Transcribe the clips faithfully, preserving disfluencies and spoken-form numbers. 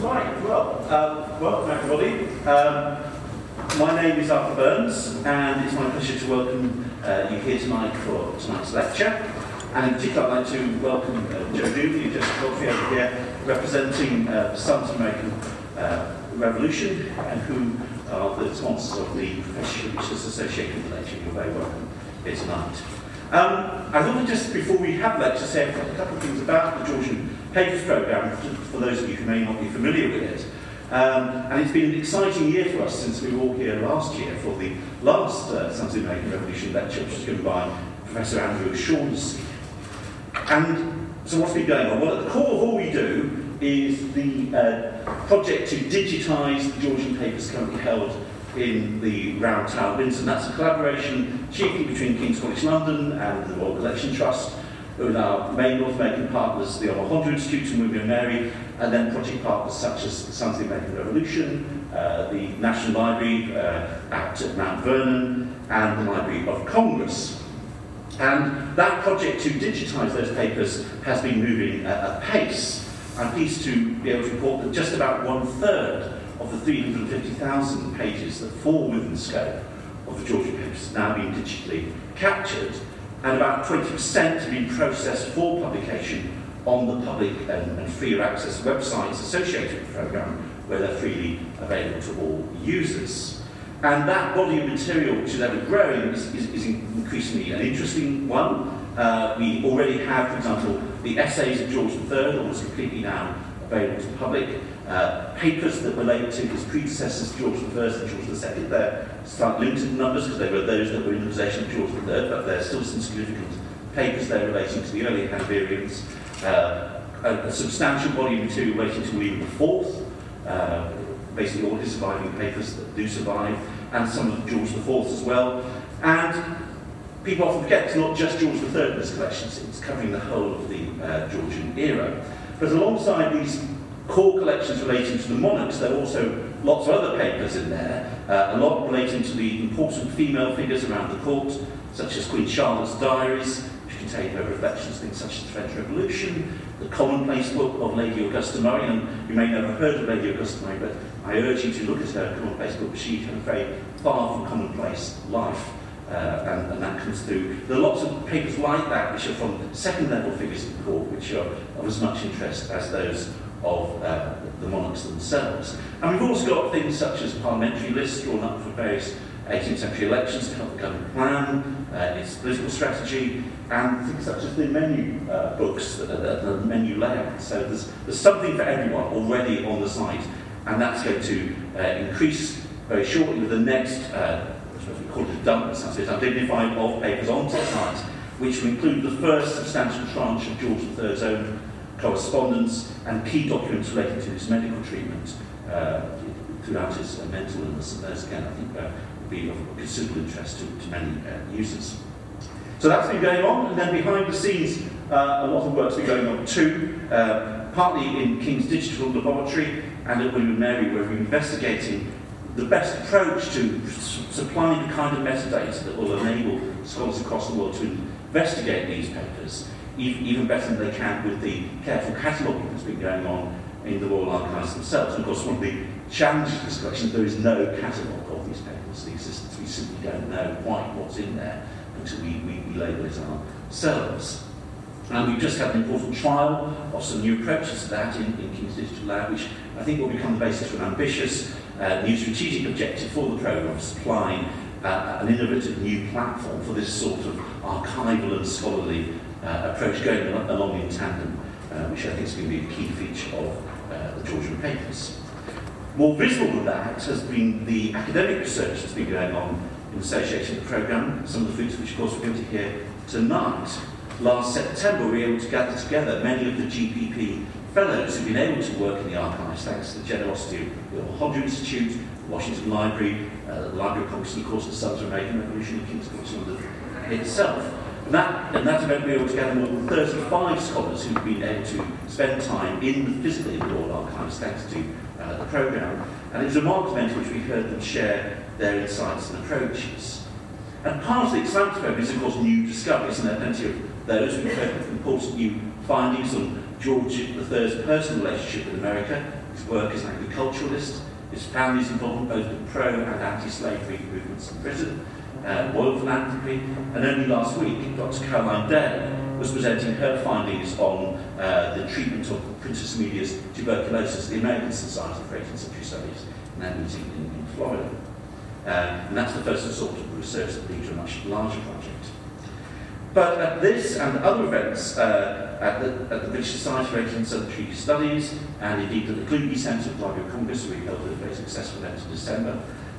Right, well, um, welcome everybody. Um, my name is Arthur Burns, and it's my pleasure to welcome uh, you here tonight for tonight's lecture. And in particular, I'd like to welcome uh, Joe Dooley and Jessica Godfrey over here, representing uh, the Sons of American uh, Revolution, and who are the sponsors of the profession which is associated with the lecture. You're very welcome here tonight. Um, I thought just before we have lecture, say a couple of things about the Georgian Papers Programme, for those of you who may not be familiar with it. Um, and it's been an exciting year for us since we were all here last year for the last uh, Sons of the American Revolution lecture, which was given by Professor Andrew Shaughnessy. And so what's been going on? Well, at the core of all we do is the uh, project to digitise the Georgian papers currently held in the Round Tower of Windsor. That's a collaboration chiefly between King's College London and the Royal Collection Trust, with our main North American partners, the Omohundro Institute and William and Mary, and then project partners such as the Sons of the American Revolution, uh, the National Library uh, at Mount Vernon, and the Library of Congress. And that project to digitise those papers has been moving at a pace. I'm pleased to be able to report that just about one-third of the three hundred fifty thousand pages that fall within the scope of the Georgian papers have now been digitally captured, and about twenty percent have been processed for publication on the public and, and free access websites associated with the programme, where they're freely available to all users. And that body of material, which is ever growing, is, is, is increasingly an interesting one. Uh, we already have, for example, the essays of George the Third, almost completely now available to the public. Uh, papers that relate to his predecessors, George the First and George the Second. They're slightly limited numbers because they were those that were in the possession of George the Third, but there's still some significant papers there relating to the early Hanoverians. Uh, a, a substantial body of material relating to William the Fourth, uh, basically all his surviving papers that do survive, and some of George the Fourth as well. And people often forget it's not just George the Third in this collection, it's covering the whole of the uh, Georgian era. But alongside these core collections relating to the monarchs, there are also lots of other papers in there, uh, a lot relating to the important female figures around the court, such as Queen Charlotte's diaries, which contain her reflections, things such as the French Revolution, the commonplace book of Lady Augusta Murray, and you may never have heard of Lady Augusta Murray, but I urge you to look at her commonplace book. She had a very far from commonplace life, uh, and, and that comes through. There are lots of papers like that which are from second level figures in the court, which are of as much interest as those of uh, the monarchs themselves. And we've also got things such as parliamentary lists drawn up for various eighteenth century elections to help the government plan, uh, its political strategy, and things such as the menu uh, books, uh, the menu layout. So there's, there's something for everyone already on the site, and that's going to uh, increase very shortly with the next, uh, I suppose we call it a dump, so it's undignified of papers onto the site, which will include the first substantial tranche of George the Third's own correspondence and key documents relating to his medical treatment uh, throughout his uh, mental illness. And those, again, I think uh, will be of considerable interest to, to many uh, users. So that's been going on, and then behind the scenes, uh, a lot of work's been going on too, uh, partly in King's Digital Laboratory and at William and Mary, where we're investigating the best approach to su- supplying the kind of metadata that will enable scholars across the world to investigate these papers, even better than they can with the careful cataloguing that's been going on in the Royal Archives themselves. And of course, one of the challenges of this collection is there is no catalogue of these papers. The existence, we simply don't know quite what's in there until we, we, we label it ourselves. And we've just had an important trial of some new approaches to that in, in King's Digital Lab, which I think will become the basis for an ambitious uh, new strategic objective for the programme of supplying uh, an innovative new platform for this sort of archival and scholarly Uh, approach going along in tandem, uh, which I think is going to be a key feature of uh, the Georgian papers. More visible than that has been the academic research that's been going on in association with the programme, some of the fruits which of course we're going to hear tonight. Last September we were able to gather together many of the G P P fellows who've been able to work in the archives thanks to the generosity of the Omohundro Institute, the Washington Library, uh, the Library of Congress, and of course the Sons of the American Revolution and King's College London itself. And that, and that event we were able to gather more than thirty-five scholars who've been able to spend time in the physically in the Royal Archives thanks to uh, the programme. And it was a marked event in which we heard them share their insights and approaches. And part of the excitement program is, of course, new discoveries, and there are plenty of those. We've heard important new findings on George the Third's personal relationship with America, his work as an agriculturalist, his family's involvement both with pro and anti-slavery movements in Britain, uh, royal philanthropy, and only last week, Doctor Caroline Day was presenting her findings on uh, the treatment of Princess Amelia's tuberculosis at the American Society for eighteenth Century Studies in their meeting in, in Florida. Uh, and that's the first sort of research that leads to a much larger project. But at this and other events uh, at, the, at the British Society for eighteenth Century Studies, and indeed at the Kluge Centre of the Library of Congress, we held a very successful event in December,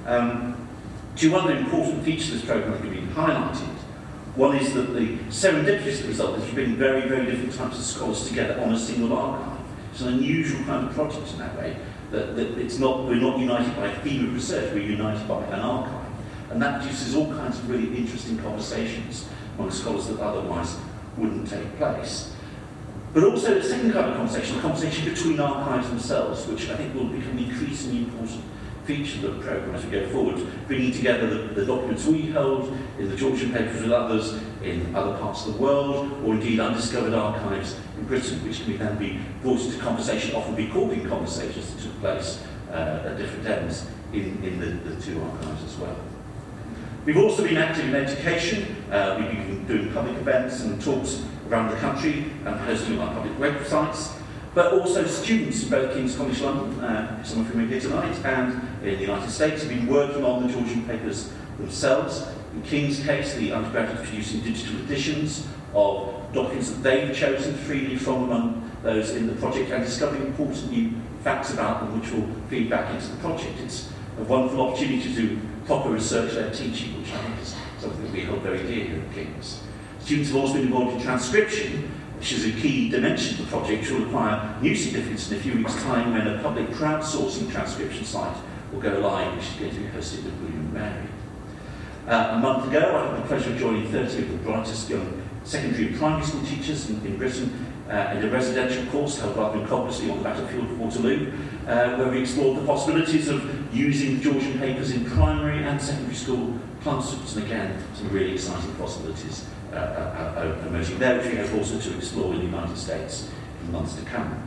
um, two other important features of this programme have been highlighted. One is that the serendipitous result is bringing very, very different types of scholars together on a single archive. It's an unusual kind of project in that way, that, that it's not, we're not united by a theme of research, we're united by an archive. And that produces all kinds of really interesting conversations among scholars that otherwise wouldn't take place. But also the second kind of conversation, the conversation between archives themselves, which I think will become an increasingly important feature of the programme as we go forward, bringing together the, the documents we hold in the Georgian papers with others in other parts of the world, or indeed undiscovered archives in Britain, which can then be brought into conversation, often recording conversations that took place uh, at different ends in, in the, the two archives as well. We've also been active in education. Uh, we've been doing public events and talks around the country and hosting on our public websites, but also students in both King's College London, uh, some of whom are here tonight, and in the United States have been working on the Georgian papers themselves. In King's case, the undergraduates producing digital editions of documents that they've chosen freely from among those in the project and discovering important new facts about them which will feed back into the project. It's a wonderful opportunity to do proper research-led teaching, which I think is something that we hold very dear here at King's. Students have also been involved in transcription, which is a key dimension of the project, which will acquire new significance in a few weeks' time when a public crowdsourcing transcription site will go live, which is going to be hosted at William and Mary. Uh, a month ago, I had the pleasure of joining thirty of the brightest young secondary and primary school teachers in, in Britain uh, in a residential course held rather incongruously on the battlefield of Waterloo, uh, where we explored the possibilities of using the Georgian papers in primary and secondary school classrooms, and again, some really exciting possibilities uh, uh, uh, emerging there, which we hope also to explore in the United States in the months to come.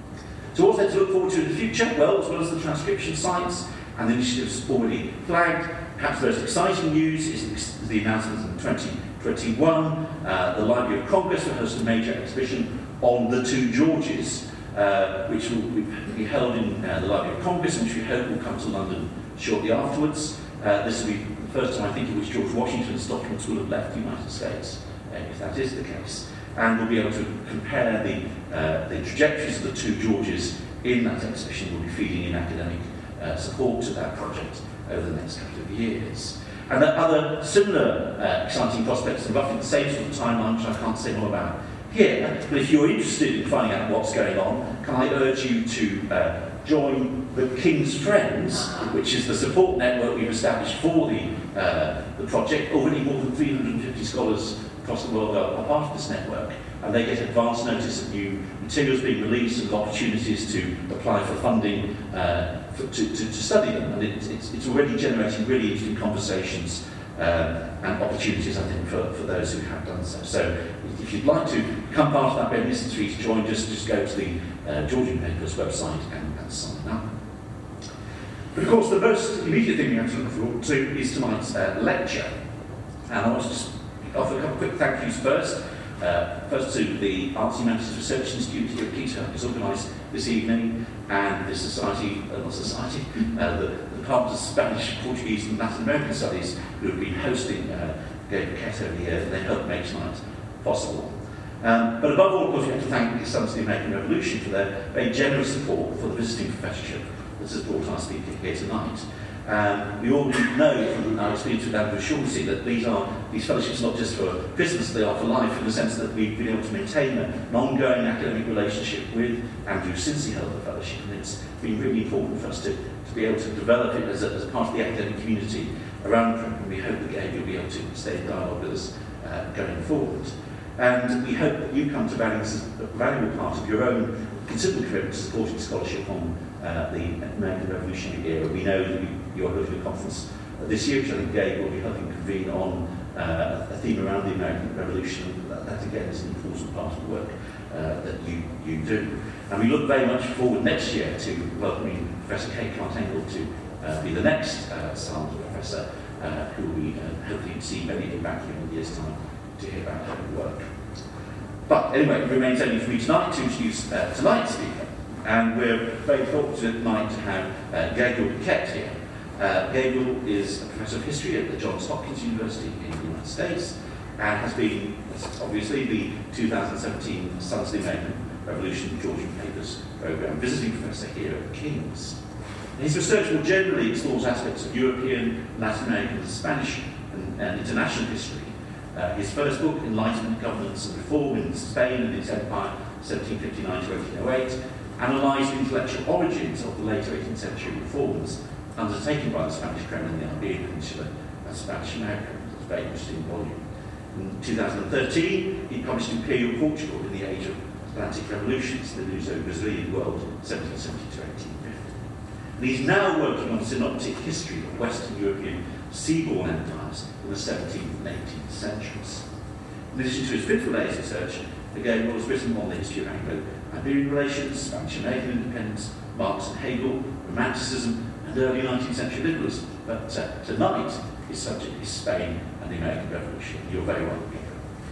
So what's there to look forward to in the future? Well, as well as the transcription sites and the initiatives already flagged, perhaps the most exciting news is the announcement in twenty twenty-one. Uh, the Library of Congress will host a major exhibition on the two Georges, uh, which will be held in uh, the Library of Congress, and which we hope will come to London shortly afterwards. Uh, this will be the first time, I think, in which George Washington's documents will have left the United States, uh, if that is the case. And we'll be able to compare the, uh, the trajectories of the two Georges in that exhibition. We'll be feeding in academic uh, support to that project over the next couple of years. And there are other similar uh, exciting prospects in roughly the same sort of timeline, which I can't say more about here. But if you're interested in finding out what's going on, can I urge you to uh, join the King's Friends, which is the support network we've established for the, uh, the project. Already more than three hundred fifty scholars across the world are, are part of this network, and they get advance notice of new materials being released and opportunities to apply for funding uh, for, to, to, to study them. And it, it's, it's already generating really interesting conversations uh, and opportunities, I think, for, for those who have done so. So if you'd like to become part of that very listen to join, just, just go to the uh, Georgian Papers website and, and sign up. But of course, the most immediate thing we have to look forward to is tonight's uh, lecture. And I want to just offer a couple of quick thank yous first. Uh, first to the Arts and Humanities Research Institute here at Keter, who's organised this evening, and the Society, uh, not Society, uh, the, the Department of Spanish, Portuguese and Latin American Studies, who have been hosting uh, Gabriel Ket over here, and they helped make tonight possible. Um, but above all, of course, we have to thank the Sons of the American Revolution for their very generous support for the visiting professorship that has brought our speaker here tonight. Um, we already know from our experience with Andrew Shaughnessy that these are these fellowships not just for Christmas, they are for life, in the sense that we've been able to maintain an ongoing academic relationship with Andrew since he held the fellowship, and it's been really important for us to, to be able to develop it as a, as a part of the academic community around the program. We hope that Gabe will be able to stay in dialogue with us uh, going forward. And we hope that you come to value this as a valuable part of your own considerable commitment to supporting scholarship on uh, the American Revolutionary era. We know that we, you're holding a conference uh, this year, which I think Gabe will be helping convene on uh, a theme around the American Revolution. That, that again is an important part of the work uh, that you, you do. And we look very much forward next year to welcoming Professor Kay Clark-Engel to uh, be the next uh, Science Professor, uh, who we uh, hopefully see many of you back here in a year's time to hear about her work. But anyway, it remains only for me tonight to introduce uh, tonight's speaker. And we're very fortunate tonight to have uh, Gabriel Paquette here. Uh, Gabriel is a professor of history at the Johns Hopkins University in the United States and has been, obviously, the two thousand seventeen Sons of the American Revolution Georgian Papers Programme visiting professor here at King's. His research more generally explores aspects of European, Latin American, Spanish and, and international history. Uh, his first book, Enlightenment, Governance and Reform in Spain and its Empire, seventeen fifty-nine to eighteen oh eight, analysed the intellectual origins of the later eighteenth century reforms undertaken by the Spanish Crown in the Iberian Peninsula and Spanish America. It's a very interesting volume. In two thousand thirteen, he published Imperial Portugal in the Age of Atlantic Revolutions, the Luso-Brazilian world, seventeen seventy to eighteen fifty. And he's now working on synoptic history of Western European seaborne empires in the seventeenth and eighteenth centuries. In addition to his Fifth Days research, Gabriel has written on the history of Anglo-Iberian relations, Spanish-American independence, Marx and Hegel, Romanticism, and early nineteenth century liberalism. But uh, tonight, his subject is Spain and the American Revolution. You're very welcome, Gabriel.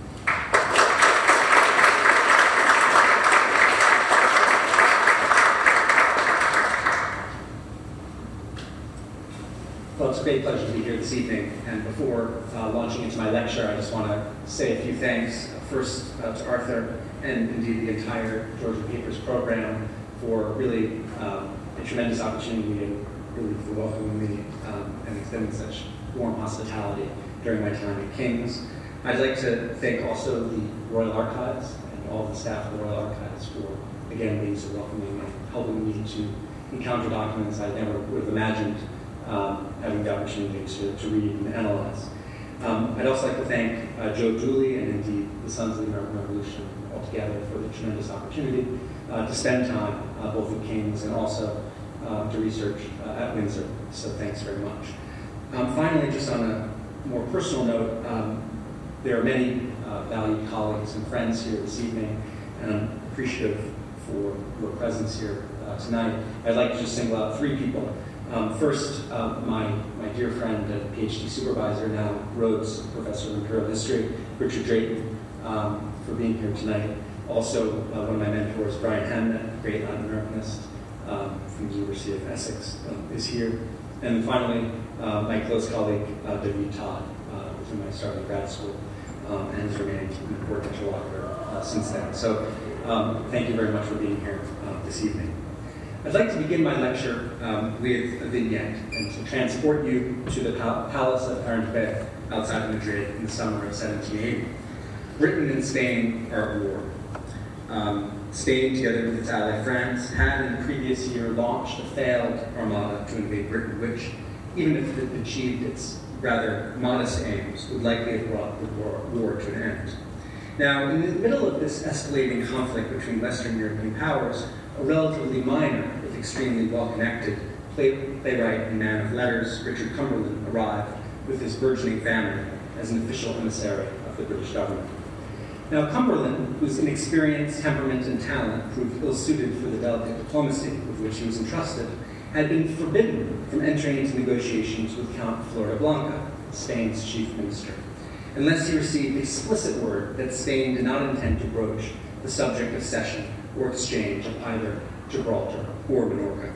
Well, it's a great pleasure to be here this evening. And before uh, launching into my lecture, I just want to say a few thanks. First uh, to Arthur and indeed the entire Georgian Papers program for really um, a tremendous opportunity and really for welcoming me um, and extending such warm hospitality during my time at King's. I'd like to thank also the Royal Archives and all the staff of the Royal Archives for, again, being so welcoming and helping me to encounter documents I never would have imagined um, having the opportunity to, to read and analyze. Um, I'd also like to thank uh, Joe Dooley and indeed the Sons of the American Revolution altogether for the tremendous opportunity uh, to spend time uh, both at King's and also uh, to research uh, at Windsor. So thanks very much. Um, finally, just on a more personal note, um, there are many uh, valued colleagues and friends here this evening, and I'm appreciative for your presence here uh, tonight. I'd like to just single out three people. Um, first, uh, my, my dear friend and PhD supervisor, now Rhodes Professor of Imperial History, Richard Drayton, um, for being here tonight. Also, uh, one of my mentors, Brian Hamnet, great Latin Americanist um, from the University of Essex, um, is here. And finally, uh, my close colleague, uh, David Todd, uh, with whom I started grad school, um, and has remained an important interlocutor uh, since then. So um, thank you very much for being here uh, this evening. I'd like to begin my lecture um, with a vignette and to transport you to the pal Palace of Aranjuez outside of Madrid in the summer of seventeen eighty. Britain and Spain are at war. Um, Spain, together with its ally France, had in the previous year launched a failed armada to invade Britain, which, even if it had achieved its rather modest aims, would likely have brought the war, war to an end. Now, in the middle of this escalating conflict between Western European powers, a relatively minor, if extremely well-connected, play, playwright and man of letters, Richard Cumberland, arrived with his burgeoning family as an official emissary of the British government. Now, Cumberland, whose inexperience, temperament, and talent proved ill-suited for the delicate diplomacy with which he was entrusted, had been forbidden from entering into negotiations with Count Floridablanca, Spain's chief minister, unless he received explicit word that Spain did not intend to broach the subject of cession or exchange of either Gibraltar or Minorca.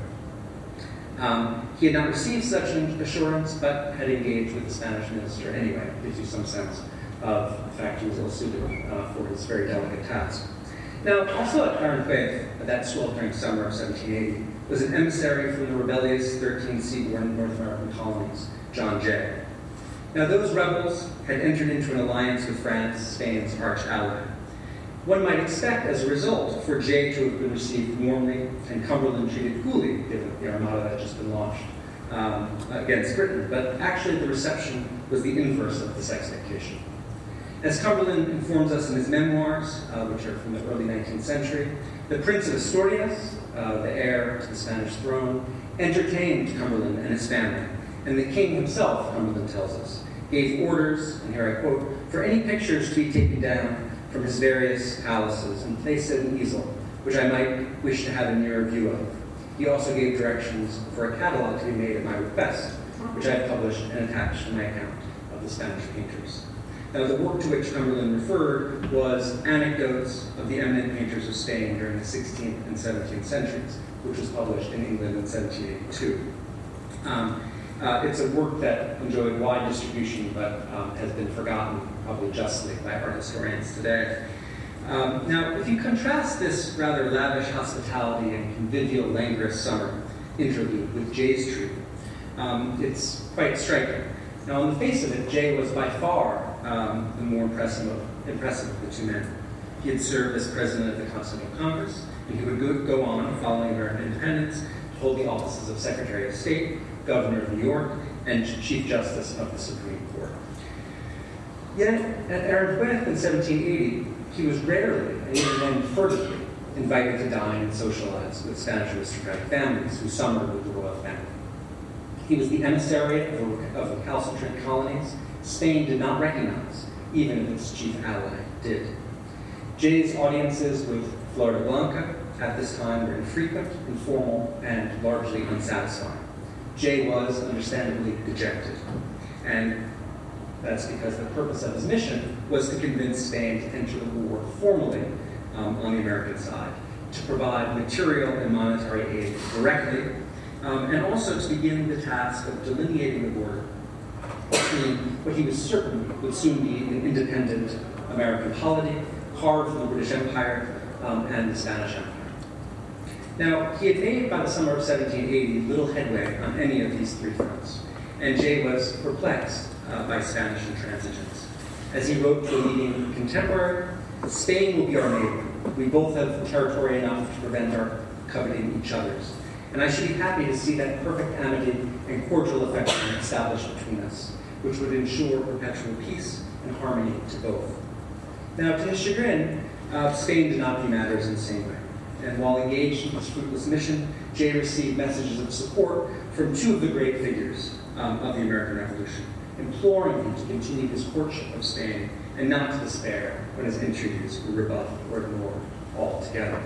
Um, he had not received such an assurance, but had engaged with the Spanish minister anyway. It gives you some sense of the fact he was ill-suited uh, for his very delicate task. Now, also at Aranjuez, that sweltering summer of seventeen eighty, was an emissary from the rebellious thirteen seaborne North American colonies, John Jay. Now, those rebels had entered into an alliance with France, Spain's arch ally. One might expect, as a result, for Jay to have been received warmly and Cumberland treated coolly, given the armada that had just been launched um, against Britain. But actually, the reception was the inverse of this expectation. As Cumberland informs us in his memoirs, uh, which are from the early nineteenth century, the Prince of Asturias, uh, the heir to the Spanish throne, entertained Cumberland and his family, and the king himself, Cumberland tells us, gave orders, and here I quote, for any pictures to be taken down from his various palaces and placed at an easel, which I might wish to have a nearer view of. He also gave directions for a catalog to be made at my request, which I have published and attached to my account of the Spanish painters. Now, the work to which Cumberland referred was Anecdotes of the Eminent Painters of Spain during the sixteenth and seventeenth centuries, which was published in England in seventeen eighty-two. Um, uh, it's a work that enjoyed wide distribution, but um, has been forgotten, probably justly, by art historians today. Um, now, if you contrast this rather lavish hospitality and convivial, languorous summer interlude with Jay's tree, um, it's quite striking. Now, on the face of it, Jay was by far um, the more impressive of, impressive of the two men. He had served as president of the Continental Congress, and he would go, go on, following American independence, to hold the offices of Secretary of State, Governor of New York, and Chief Justice of the Supreme Court. Yet, at Aranjuez in seventeen eighty, he was rarely, and even then furtively, invited to dine and socialize with Spanish aristocratic families who summered with the royal family. He was the emissary of the, of the recalcitrant colonies Spain did not recognize, even if its chief ally did. Jay's audiences with Floridablanca at this time were infrequent, informal, and largely unsatisfying. Jay was understandably dejected, and that's because the purpose of his mission was to convince Spain to enter the war formally um, on the American side, to provide material and monetary aid directly, um, and also to begin the task of delineating the border between what he was certain would soon be an independent American polity, carved from the British Empire um, and the Spanish Empire. Now, he had made by the summer of seventeen eighty little headway on any of these three fronts, and Jay was perplexed uh, by Spanish intransigence. As he wrote to a leading contemporary, "Spain will be our neighbor. We both have territory enough to prevent our coveting each other's, and I should be happy to see that perfect amity and cordial affection established between us, which would ensure perpetual peace and harmony to both." Now, to his chagrin, uh, Spain did not view matters in the same way. And while engaged in his fruitless mission, Jay received messages of support from two of the great figures um, of the American Revolution, imploring him to continue his courtship of Spain and not to despair when his entreaties were rebuffed or ignored altogether.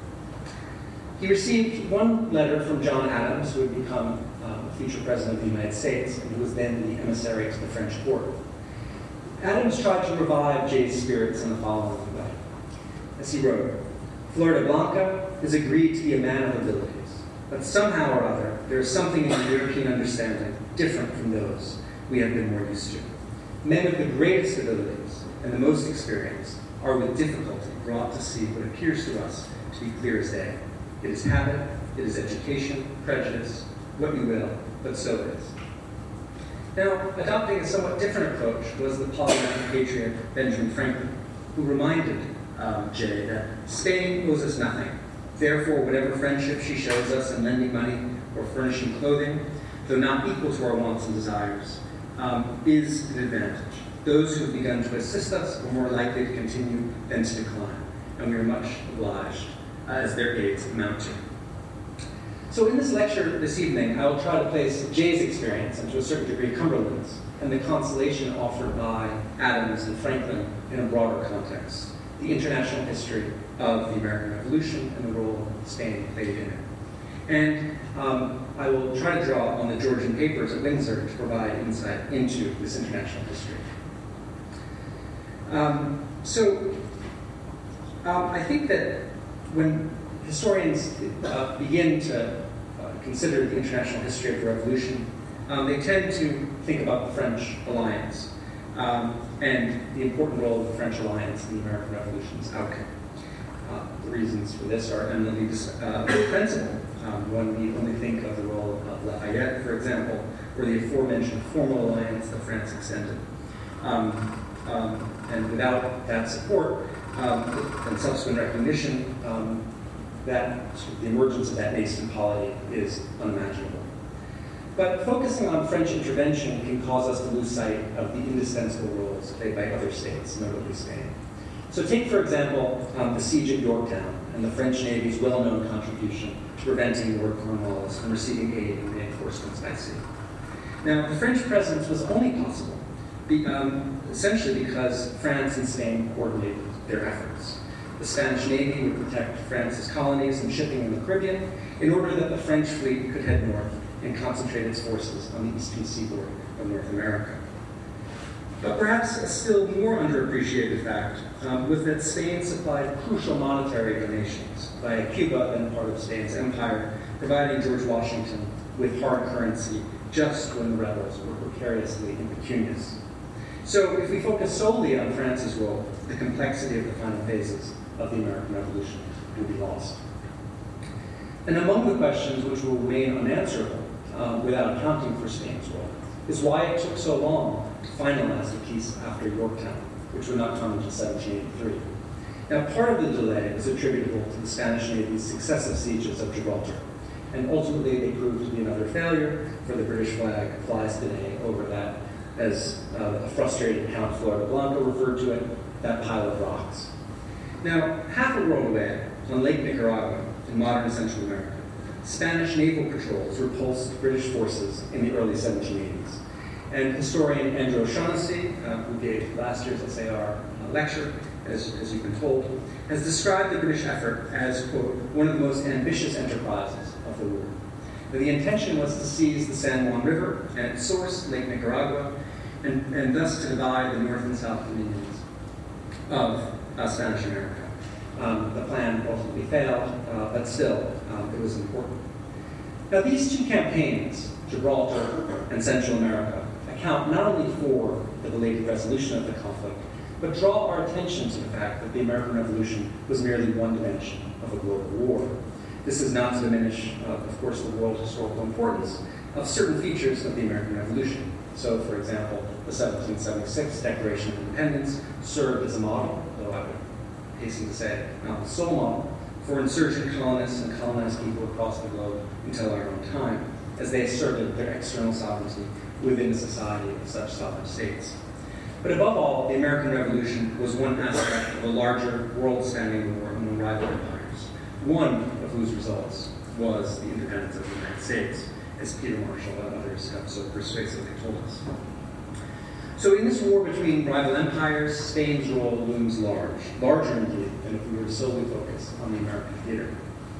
He received one letter from John Adams, who had become um, a future president of the United States and who was then the emissary to the French court. Adams tried to revive Jay's spirits in the following way. As he wrote, "Floridablanca has agreed to be a man of abilities, but somehow or other there is something in the European understanding different from those we have been more used to. Men of the greatest abilities and the most experienced are with difficulty brought to see what appears to us to be clear as day. It is habit, it is education, prejudice, what you will, but so it is." Now, adopting a somewhat different approach was the polymath patriot Benjamin Franklin, who reminded um, Jay that Spain owes us nothing. Therefore, whatever friendship she shows us in lending money or furnishing clothing, though not equal to our wants and desires, um, is an advantage. Those who have begun to assist us are more likely to continue than to decline, and we are much obliged as their aids amount to. So in this lecture this evening, I will try to place Jay's experience, and to a certain degree Cumberland's, and the consolation offered by Adams and Franklin in a broader context, the international history of the American Revolution and the role Spain played in it. And um, I will try to draw on the Georgian papers at Windsor to provide insight into this international history. Um, so um, I think that when historians uh, begin to uh, consider the international history of the Revolution, um, they tend to think about the French alliance um, and the important role of the French alliance in the American Revolution's outcome. Uh, the reasons for this are eminently uh, defensible. Um, one need only think of the role of Lafayette, for example, or the aforementioned formal alliance that France extended. Um, um, and without that support um, and subsequent recognition, um, that the emergence of that nascent polity is unimaginable. But focusing on French intervention can cause us to lose sight of the indispensable roles played by other states, notably Spain. So take, for example, um, the siege at Yorktown and the French Navy's well-known contribution to preventing Lord Cornwallis from receiving aid in reinforcements by sea. Now, the French presence was only possible be, um, essentially because France and Spain coordinated their efforts. The Spanish Navy would protect France's colonies and shipping in the Caribbean in order that the French fleet could head north and concentrate its forces on the eastern seaboard of North America. But perhaps a still more underappreciated fact um, was that Spain supplied crucial monetary donations via Cuba, then part of Spain's empire, providing George Washington with hard currency just when the rebels were precariously impecunious. So if we focus solely on France's role, the complexity of the final phases of the American Revolution will be lost. And among the questions which will remain unanswerable um, without accounting for Spain's role is why it took so long to finalize the peace after Yorktown, which would not come until seventeen eighty-three. Now, part of the delay is attributable to the Spanish Navy's successive sieges of Gibraltar, and ultimately they proved to be another failure, for the British flag flies today over that, as uh, a frustrated Count Floridablanca referred to it, that pile of rocks. Now, half a world away, on Lake Nicaragua, in modern Central America, Spanish naval patrols repulsed British forces in the early seventeen eighties. And historian Andrew O'Shaughnessy, uh, who gave last year's S A R uh, lecture, as, as you've been told, has described the British effort as, quote, one of the most ambitious enterprises of the war. Now, the intention was to seize the San Juan River and its source, Lake Nicaragua, and, and thus to divide the north and south dominions of uh, Spanish America. Um, the plan ultimately failed, uh, but still, um, it was important. Now, these two campaigns, Gibraltar and Central America, account not only for the belated resolution of the conflict, but draw our attention to the fact that the American Revolution was merely one dimension of a global war. This is not to diminish, uh, of course, the world historical importance of certain features of the American Revolution. So, for example, the seventeen seventy-six Declaration of Independence served as a model, though I would hasten to say not the sole model, for insurgent colonists and colonized people across the globe until our own time, as they asserted their external sovereignty within a society of such sovereign states. But above all, the American Revolution was one aspect of a larger world-spanning war among rival empires, one of whose results was the independence of the United States, as Peter Marshall and others have so persuasively told us. So in this war between rival empires, Spain's role looms large, larger indeed than if we were to solely focus on the American theater.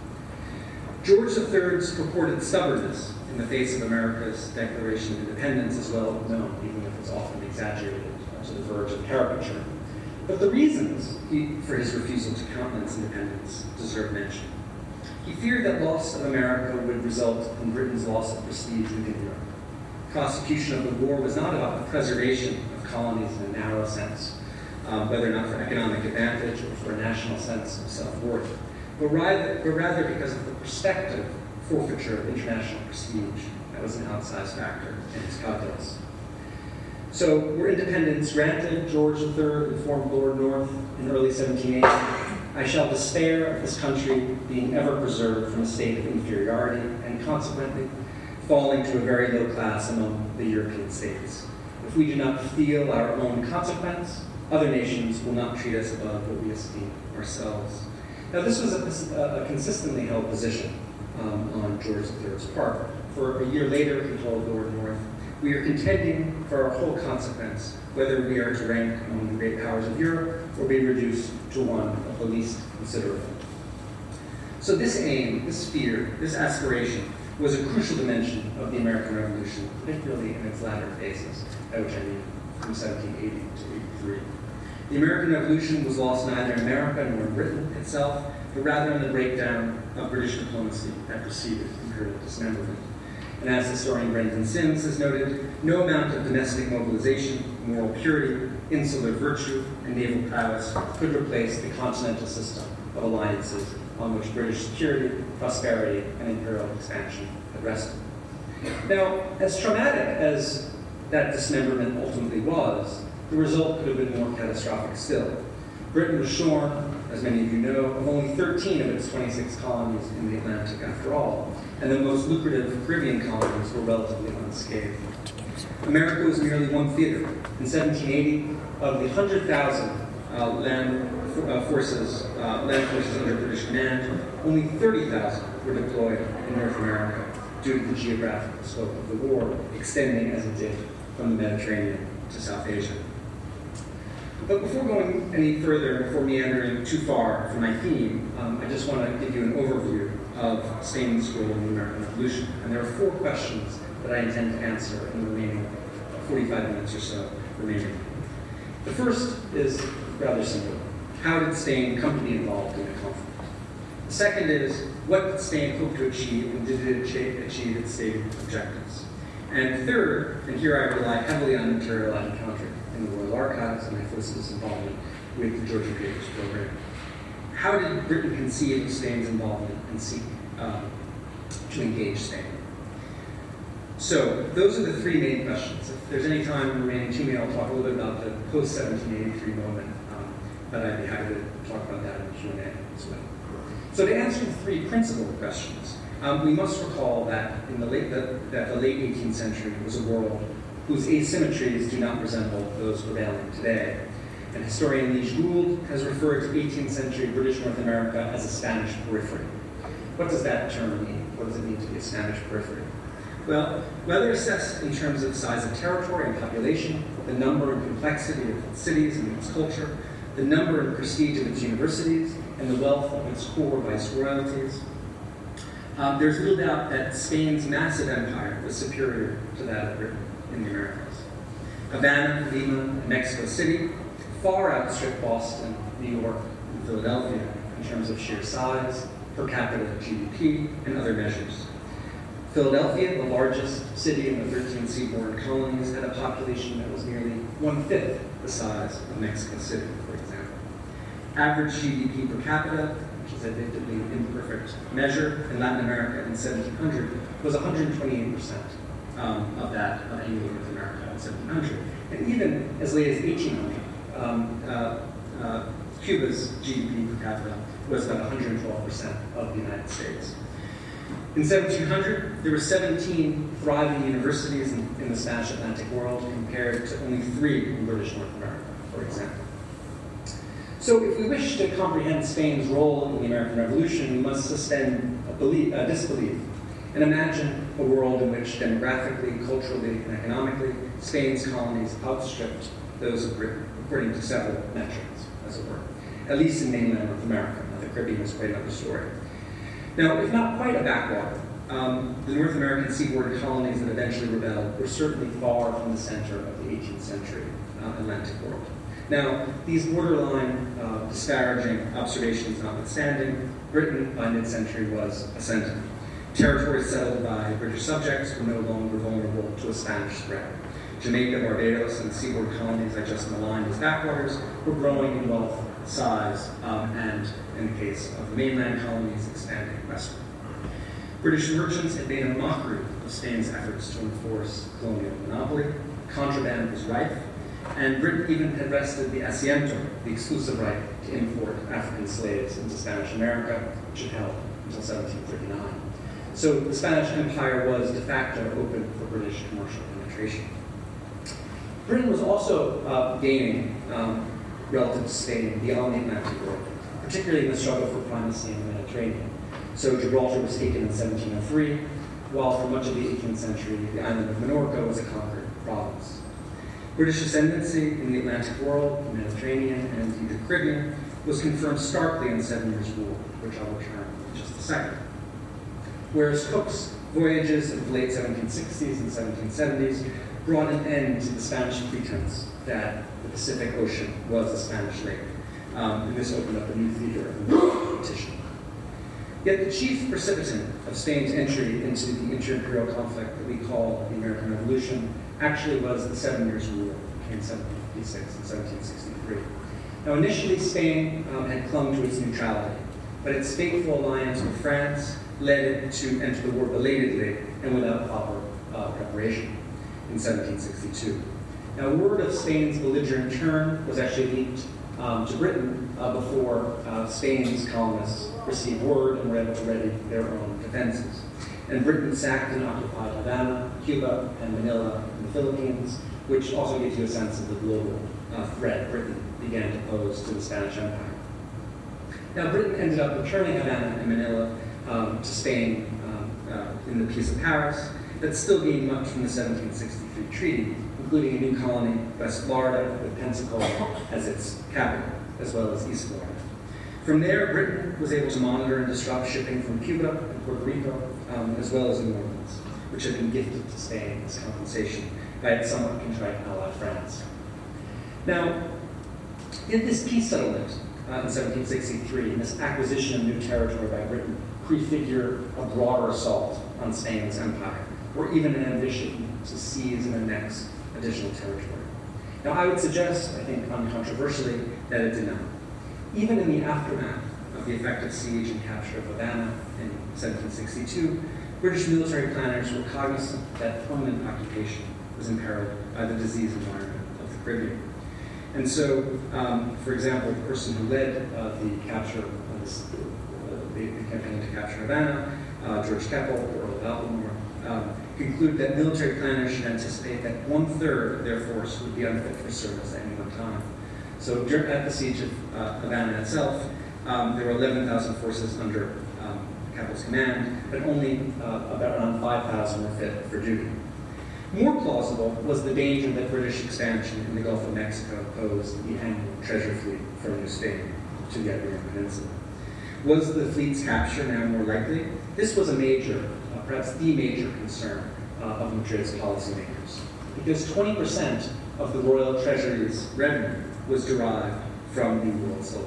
George the Third's purported stubbornness in the face of America's Declaration of Independence is well known, even if it's often exaggerated to the verge of caricature. But the reasons he, for his refusal to countenance independence deserve mention. He feared that loss of America would result in Britain's loss of prestige within Europe. Prosecution of the war was not about the preservation of colonies in a narrow sense, um, whether or not for economic advantage or for a national sense of self-worth, but rather, but rather because of the prospective forfeiture of international prestige that was an outsized factor in his calculus. So, were independence granted, George the Third informed Lord North in early seventeen eighty, I shall despair of this country being ever preserved from a state of inferiority and consequently falling to a very low class among the European states. If we do not feel our own consequence, other nations will not treat us above what we esteem ourselves. Now, this was a, a consistently held position um, on George the Third's part. For a year later, he told Lord North, we are contending for our whole consequence, whether we are to rank among the great powers of Europe or be reduced to one of the least considerable. So this aim, this fear, this aspiration was a crucial dimension of the American Revolution, particularly in its latter phases, by which I mean from seventeen eighty to eighty-three. The American Revolution was lost neither in America nor in Britain itself, but rather in the breakdown of British diplomacy that preceded imperial dismemberment. And as historian Brendan Sims has noted, no amount of domestic mobilization, moral purity, insular virtue, and naval prowess could replace the continental system of alliances on which British security, prosperity, and imperial expansion had rested. Now, as traumatic as that dismemberment ultimately was, the result could have been more catastrophic still. Britain was shorn, as many of you know, of only thirteen of its twenty-six colonies in the Atlantic after all, and the most lucrative Caribbean colonies were relatively unscathed. America was merely one theater. In seventeen eighty, of the one hundred thousand uh, land uh, forces, uh, land forces under British command, only thirty thousand were deployed in North America due to the geographical scope of the war, extending as it did from the Mediterranean to South Asia. But before going any further, before meandering too far from my theme, um, I just want to give you an overview of Spain's role in the American Revolution. And there are four questions that I intend to answer in the remaining forty-five minutes or so remaining. The first is rather simple. How did Spain come to be involved in the conflict? The second is, what did Spain hope to achieve, and did it achieve, achieve its stated objectives? And third, and here I rely heavily on material I've encountered in the Royal Archives and my forces involvement with the Georgian Papers program. How did Britain conceive of Spain's involvement and seek um, to engage Spain? So those are the three main questions. If there's any time remaining to me, I'll talk a little bit about the post seventeen eighty-three moment, um, but I'd be happy to talk about that in the Q and A as well. So to answer the three principal questions, um, we must recall that in the late the, that the late eighteenth century was a world whose asymmetries do not resemble those prevailing today. And historian Liege Gould has referred to eighteenth century British North America as a Spanish periphery. What does that term mean? What does it mean to be a Spanish periphery? Well, whether assessed in terms of size of territory and population, the number and complexity of its cities and its culture, the number and prestige of its universities, and the wealth of its core viceroyalties, um, there's little doubt that Spain's massive empire was superior to that of Britain in the Americas. Havana, Lima, and Mexico City far outstripped Boston, New York, and Philadelphia in terms of sheer size, per capita G D P, and other measures. Philadelphia, the largest city in the thirteen seaboard colonies, had a population that was nearly one-fifth the size of Mexico City, for example. Average G D P per capita, which is admittedly an imperfect measure, in Latin America in seventeen hundred was one hundred twenty-eight percent um, of that of England North America in seventeen hundred. And even as late as eighteen hundred, um, uh, uh, Cuba's G D P per capita was about one hundred twelve percent of the United States. In seventeen hundred, there were seventeen thriving universities in, in the Spanish Atlantic world compared to only three in British North America, for example. So if we wish to comprehend Spain's role in the American Revolution, we must suspend a belief, uh, disbelief and imagine a world in which demographically, culturally, and economically, Spain's colonies outstripped those of Britain, according to several metrics, as it were, at least in mainland North America. Now, the Caribbean is quite another story. Now, if not quite a backwater, um, the North American seaboard colonies that eventually rebelled were certainly far from the center of the eighteenth century uh, Atlantic world. Now, these borderline uh, disparaging observations notwithstanding, Britain by mid-century was ascendant. Territories settled by British subjects were no longer vulnerable to a Spanish threat. Jamaica, Barbados, and the seaboard colonies I just maligned as backwaters were growing in wealth, size, um, and, in the case of the mainland colonies, expanding westward. British merchants had made a mockery of Spain's efforts to enforce colonial monopoly. Contraband was rife, and Britain even had wrested the asiento, the exclusive right to import African slaves into Spanish America, which it held until seventeen thirty-nine. So the Spanish Empire was de facto open for British commercial penetration. Britain was also uh, gaining um, relative to Spain beyond the Atlantic world, particularly in the struggle for primacy in the Mediterranean. So Gibraltar was taken in seventeen oh three, while for much of the eighteenth century, the island of Minorca was a conquered province. British ascendancy in the Atlantic world, the Mediterranean, and indeed the Caribbean was confirmed starkly in the Seven Years' War, which I'll return in just a second. Whereas Cook's voyages of the late seventeen sixties and seventeen seventies brought an end to the Spanish pretense that the Pacific Ocean was a Spanish lake, um, and this opened up a new theater of competition. Yet the chief precipitant of Spain's entry into the inter-imperial conflict that we call the American Revolution actually was the Seven Years' War between seventeen fifty-six and seventeen sixty-three. Now, initially, Spain um, had clung to its neutrality, but its fateful alliance with France led it to enter the war belatedly and without proper uh, preparation in seventeen sixty-two. Now, word of Spain's belligerent turn was actually leaked um, to Britain uh, before uh, Spain's colonists received word and were able to ready their own defenses. And Britain sacked and occupied Havana, Cuba, and Manila in the Philippines, which also gives you a sense of the global uh, threat Britain began to pose to the Spanish Empire. Now, Britain ended up returning Havana and Manila um, to Spain um, uh, in the Peace of Paris, that still gained much from the seventeen sixty-three treaty, including a new colony, West Florida, with Pensacola as its capital, as well as East Florida. From there, Britain was able to monitor and disrupt shipping from Cuba and Puerto Rico, um, as well as the New Orleans, which had been gifted to Spain as compensation by its somewhat contrite ally France. Now, in this peace settlement uh, in seventeen sixty-three, and this acquisition of new territory by Britain prefigure a broader assault on Spain's empire, or even an ambition to seize and annex additional territory. Now, I would suggest, I think uncontroversially, that it did not. Even in the aftermath of the effective siege and capture of Havana in seventeen sixty-two, British military planners were cognizant that permanent occupation was imperiled by the disease environment of the Caribbean. And so, um, for example, the person who led uh, the capture of this, uh, the, the campaign to capture Havana, uh, George Keppel, Earl of Albemarle, um, concluded that military planners should anticipate that one-third of their force would be unfit for service at any one time. So during, at the siege of uh, Havana itself, um, there were eleven thousand forces under um, Keppel's command, but only uh, about around five thousand were fit for duty. More plausible was the danger that British expansion in the Gulf of Mexico posed the annual treasure fleet from New Spain to the Iberian Peninsula. Was the fleet's capture now more likely? This was a major, uh, perhaps the major concern uh, of Madrid's policymakers, because twenty percent of the Royal Treasury's revenue was derived from New World silver.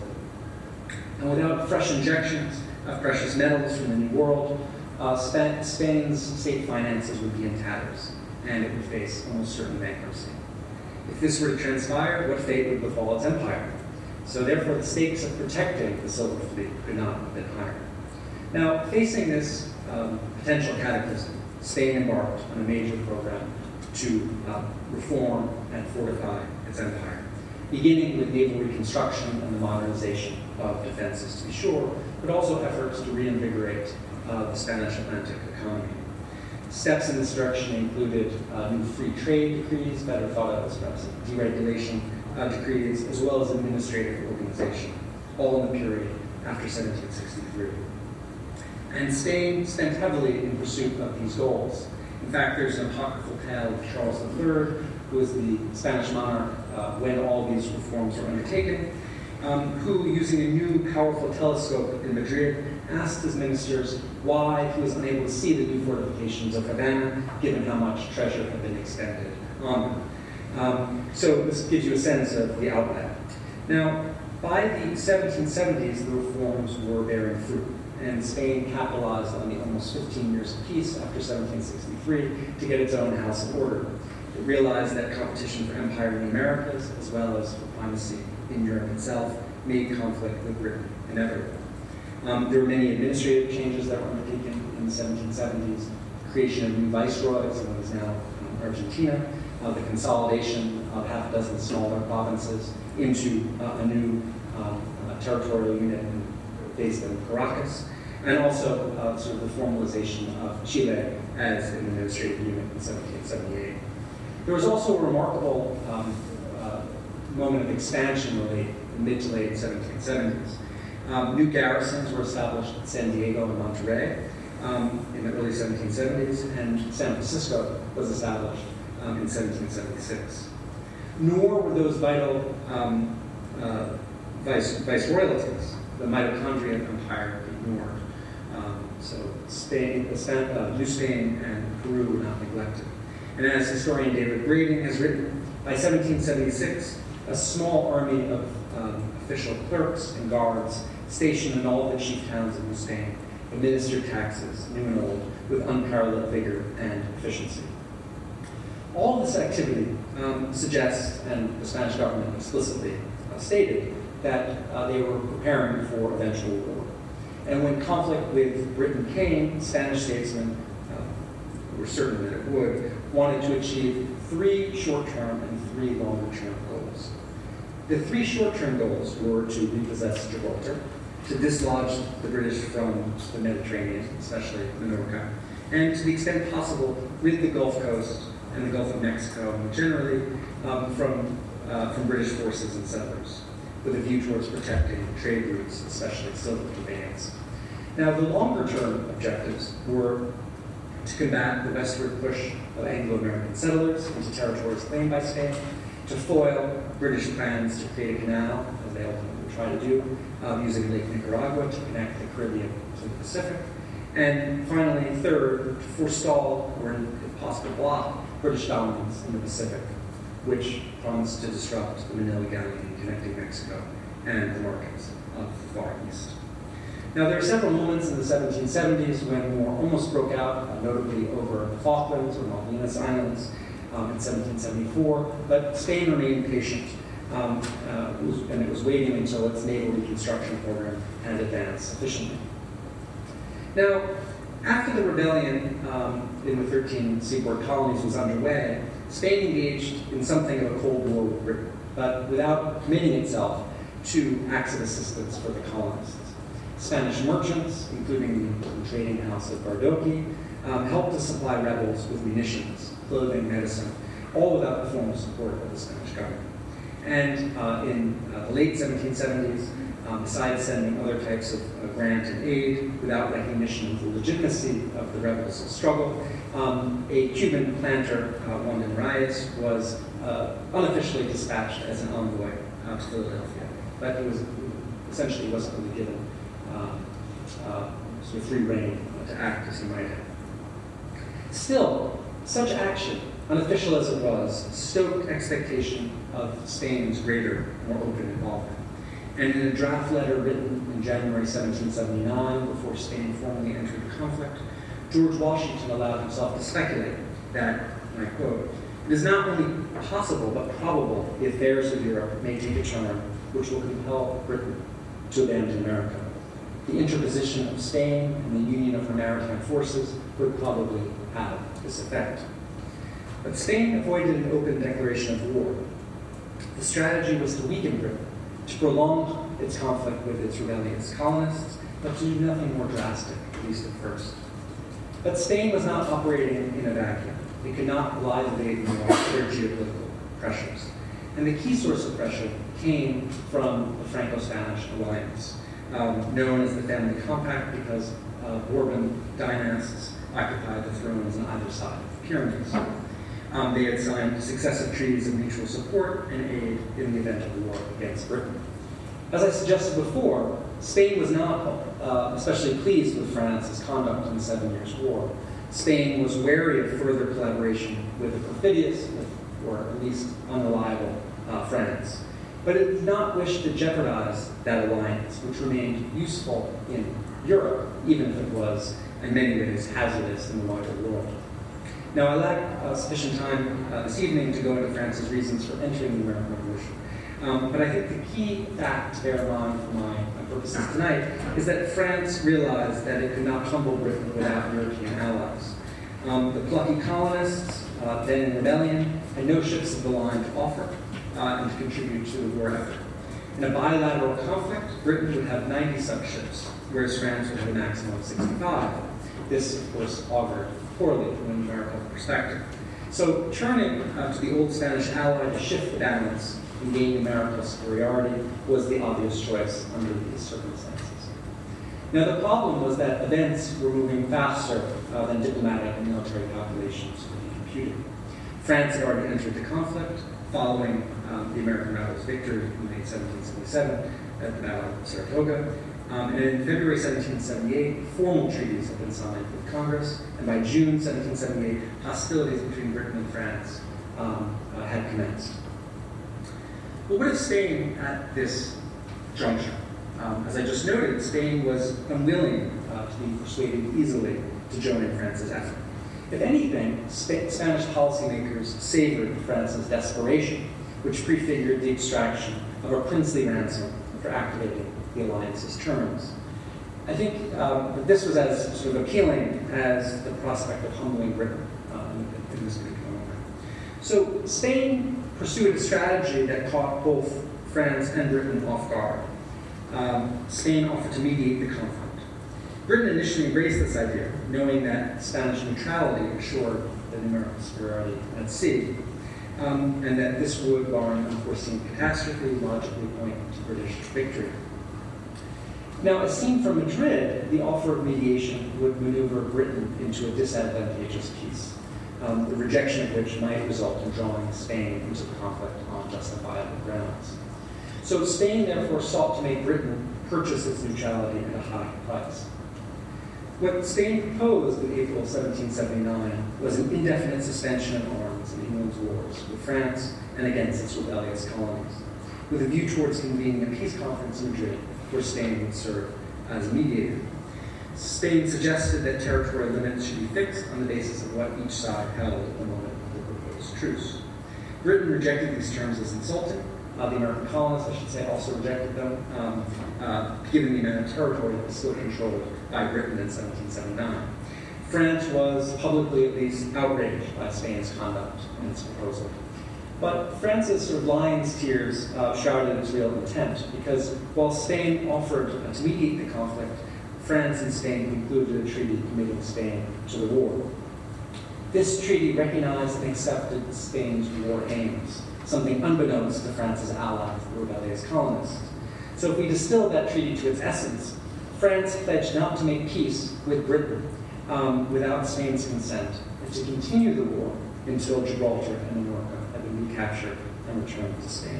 And without fresh injections of precious metals from the New World, uh, Spain's state finances would be in tatters, and it would face almost certain bankruptcy. If this were to transpire, what fate would befall its empire? So therefore, the stakes of protecting the silver fleet could not have been higher. Now, facing this um, potential cataclysm, Spain embarked on a major program to uh, reform and fortify its empire, beginning with naval reconstruction and the modernization of defenses, to be sure, but also efforts to reinvigorate uh, the Spanish Atlantic economy. Steps in this direction included uh, new free trade decrees, better thought of as perhaps deregulation uh, decrees, as well as administrative organization, all in the period after seventeen sixty-three. And Spain spent heavily in pursuit of these goals. In fact, there's an apocryphal tale of Charles the Third, who was the Spanish monarch uh, when all these reforms were undertaken, um, who, using a new powerful telescope in Madrid, asked his ministers why he was unable to see the new fortifications of Havana, given how much treasure had been expended on them. Um, so this gives you a sense of the outlet. Now, by the seventeen seventies, the reforms were bearing fruit, and Spain capitalized on the almost fifteen years of peace after seventeen sixty-three to get its own house in order. It realized that competition for empire in the Americas, as well as for primacy in Europe itself, made conflict with Britain inevitable. Um, there were many administrative changes that were undertaken in the seventeen seventies, creation of new viceroys in what is now um, Argentina, uh, the consolidation of half a dozen smaller provinces into uh, a new um, uh, territorial unit in, based in Caracas, and also uh, sort of the formalization of Chile as an administrative unit in seventeen seventy-eight. There was also a remarkable um, uh, moment of expansion in the late, mid to late seventeen seventies. Um, new garrisons were established at San Diego and Monterrey um, in the early seventeen seventies, and San Francisco was established um, in seventeen seventy-six. Nor were those vital um, uh, vice, viceroyalties, the mitochondrial empire, ignored. Um, so Spain, uh, New Spain and Peru were not neglected. And as historian David Brading has written, by seventeen seventy-six, a small army of um, official clerks and guards stationed in all the chief towns of New Spain administered taxes, new and old, with unparalleled vigor and efficiency. All this activity um, suggests, and the Spanish government explicitly uh, stated, that uh, they were preparing for eventual war. And when conflict with Britain came, Spanish statesmen, uh, who were certain that it would, wanted to achieve three short-term and three longer-term goals. The three short-term goals were to repossess Gibraltar, to dislodge the British from the Mediterranean, especially Minorca, and to the extent possible, rid the Gulf Coast and the Gulf of Mexico more generally um, from, uh, from British forces and settlers, with a view towards protecting trade routes, especially silver conveyance. Now, the longer-term objectives were to combat the westward push of Anglo-American settlers into territories claimed by Spain, to foil British plans to create a canal, as they ultimately try to do, um, using Lake Nicaragua to connect the Caribbean to the Pacific, and finally, third, to forestall or, if possible, block British dominance in the Pacific, which promised to disrupt the Manila Galleon connecting Mexico and the markets of the Far East. Now, there are several moments in the seventeen seventies when war almost broke out, uh, notably over the Falklands or Malvinas Islands um, in seventeen seventy-four, but Spain remained patient, um, uh, was, and it was waiting until its naval reconstruction program had advanced sufficiently. Now, after the rebellion um, in the thirteen seaboard colonies was underway, Spain engaged in something of a Cold War with Britain, but without committing itself to acts of assistance for the colonists. Spanish merchants, including the important trading house of Bardoki, um, helped to supply rebels with munitions, clothing, medicine, all without the formal support of the Spanish government. And uh, in uh, the late seventeen seventies, um, besides sending other types of uh, grant and aid without recognition of the legitimacy of the rebels' struggle, um, a Cuban planter, uh, Juan de Narvaez, was uh, unofficially dispatched as an envoy uh, to Philadelphia, but he was essentially wasn't really given Um, uh, sort of free rein uh, to act as he might have. Still, such action, unofficial as it was, stoked expectation of Spain's greater, more open involvement. And in a draft letter written in January seventeen seventy-nine, before Spain formally entered the conflict, George Washington allowed himself to speculate that, and I quote, "It is not only possible but probable the affairs of Europe may take a turn which will compel Britain to abandon America. The interposition of Spain and the union of her maritime forces would probably have this effect." But Spain avoided an open declaration of war. The strategy was to weaken Britain, to prolong its conflict with its rebellious colonists, but to do nothing more drastic, at least at first. But Spain was not operating in a vacuum. It could not blithely ignore their geopolitical pressures. And the key source of pressure came from the Franco-Spanish alliance, Um, known as the Family Compact because uh, Bourbon dynasts occupied the thrones on either side of the Pyrenees. Um, they had signed successive treaties of mutual support and aid in the event of war against Britain. As I suggested before, Spain was not uh, especially pleased with France's conduct in the Seven Years' War. Spain was wary of further collaboration with a perfidious, or at least unreliable, uh, France. But it did not wish to jeopardize that alliance, which remained useful in Europe, even if it was, in many ways, hazardous in the wider world. Now, I lack uh, sufficient time uh, this evening to go into France's reasons for entering the American Revolution. Um, but I think the key fact to bear in mind for my, my purposes tonight is that France realized that it could not humble Britain without European allies. Um, the plucky colonists, uh, then in rebellion, had no ships of the line to offer, Uh, and to contribute to the war effort. In a bilateral conflict, Britain would have ninety such ships, whereas France would have a maximum of sixty-five. This, of course, augured poorly from a numerical perspective. So turning uh, to the old Spanish ally to shift the balance and gain numerical superiority was the obvious choice under these circumstances. Now, the problem was that events were moving faster uh, than diplomatic and military calculations could be computed. France had already entered the conflict, following um, the American rebels' victory in late seventeen seventy-seven at the Battle of Saratoga. Um, and in February seventeen seventy-eight, formal treaties had been signed with Congress, and by June seventeen seventy-eight, hostilities between Britain and France um, uh, had commenced. Well, what if Spain at this juncture? Um, as I just noted, Spain was unwilling uh, to be persuaded easily to join in France's effort. If anything, Sp- Spanish policymakers savored France's desperation, which prefigured the extraction of a princely ransom for activating the alliance's terms. I think um, that this was as sort of appealing as the prospect of humbling Britain uh, in, in this particular moment. So Spain pursued a strategy that caught both France and Britain off guard. Um, Spain offered to mediate the conflict. Britain initially embraced this idea, knowing that Spanish neutrality assured the numerical superiority at sea, um, and that this would, barring unforeseen catastrophe, logically point to British victory. Now, as seen from Madrid, the offer of mediation would maneuver Britain into a disadvantageous peace, um, the rejection of which might result in drawing Spain into the conflict on justifiable grounds. So Spain therefore sought to make Britain purchase its neutrality at a high price. What Spain proposed in April seventeen seventy-nine was an indefinite suspension of arms in England's wars with France and against its rebellious colonies, with a view towards convening a peace conference in Madrid where Spain would serve as a mediator. Spain suggested that territorial limits should be fixed on the basis of what each side held at the moment of the proposed truce. Britain rejected these terms as insulting. Uh, the American colonists, I should say, also rejected them, um, uh, given the amount of territory that was still controlled by Britain in seventeen seventy-nine. France was, publicly at least, outraged by Spain's conduct in its proposal. But France's sort of lion's tears uh, shrouded its real intent, because while Spain offered uh, to mediate the conflict, France and Spain concluded a treaty committing Spain to the war. This treaty recognized and accepted Spain's war aims, something unbeknownst to France's allies, the rebellious colonists. So if we distill that treaty to its essence, France pledged not to make peace with Britain um, without Spain's consent, and to continue the war until Gibraltar and Minorca had been recaptured and returned to Spain.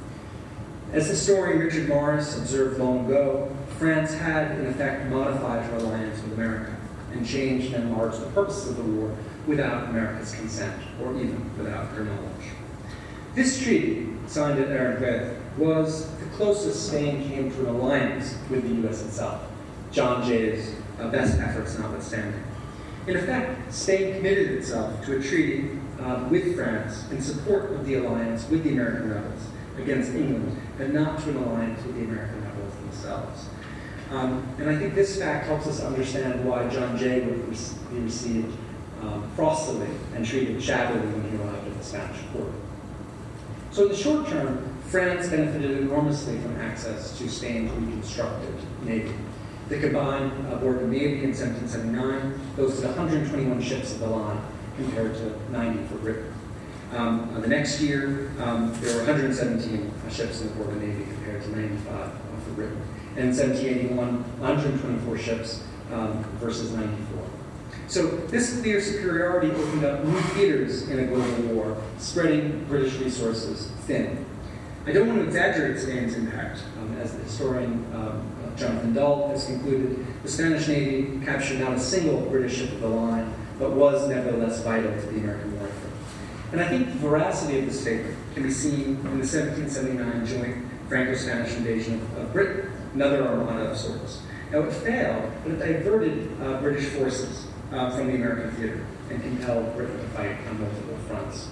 As historian Richard Morris observed long ago, France had, in effect, modified her alliance with America and changed and enlarged the purposes of the war without America's consent, or even without her knowledge. This treaty, signed at Aranjuez, was the closest Spain came to an alliance with the U S itself, John Jay's uh, best efforts notwithstanding. In effect, Spain committed itself to a treaty uh, with France in support of the alliance with the American rebels against England, and not to an alliance with the American rebels themselves. Um, and I think this fact helps us understand why John Jay would be received um, frostily and treated shabbily when he arrived at the Spanish court. So in the short term, France benefited enormously from access to Spain's reconstructed navy. The combined uh, Borden Navy in seventeen seventy-nine boasted one hundred twenty-one ships of the line, compared to ninety for Britain. Um, uh, the next year, um, there were one hundred seventeen uh, ships in the Borden Navy, compared to ninety-five uh, for Britain. And in seventeen eighty-one, one hundred twenty-four ships um, versus ninety-four. So this clear superiority opened up new theaters in a global war, spreading British resources thin. I don't want to exaggerate Spain's impact. Um, as the historian um, Jonathan Dull has concluded, the Spanish Navy captured not a single British ship of the line, but was nevertheless vital to the American war effort. And I think the veracity of this statement can be seen in the seventeen seventy-nine joint Franco-Spanish invasion of, of Britain, another armada of sorts. Now it failed, but it diverted uh, British forces uh, from the American theater and compelled Britain to fight on multiple fronts.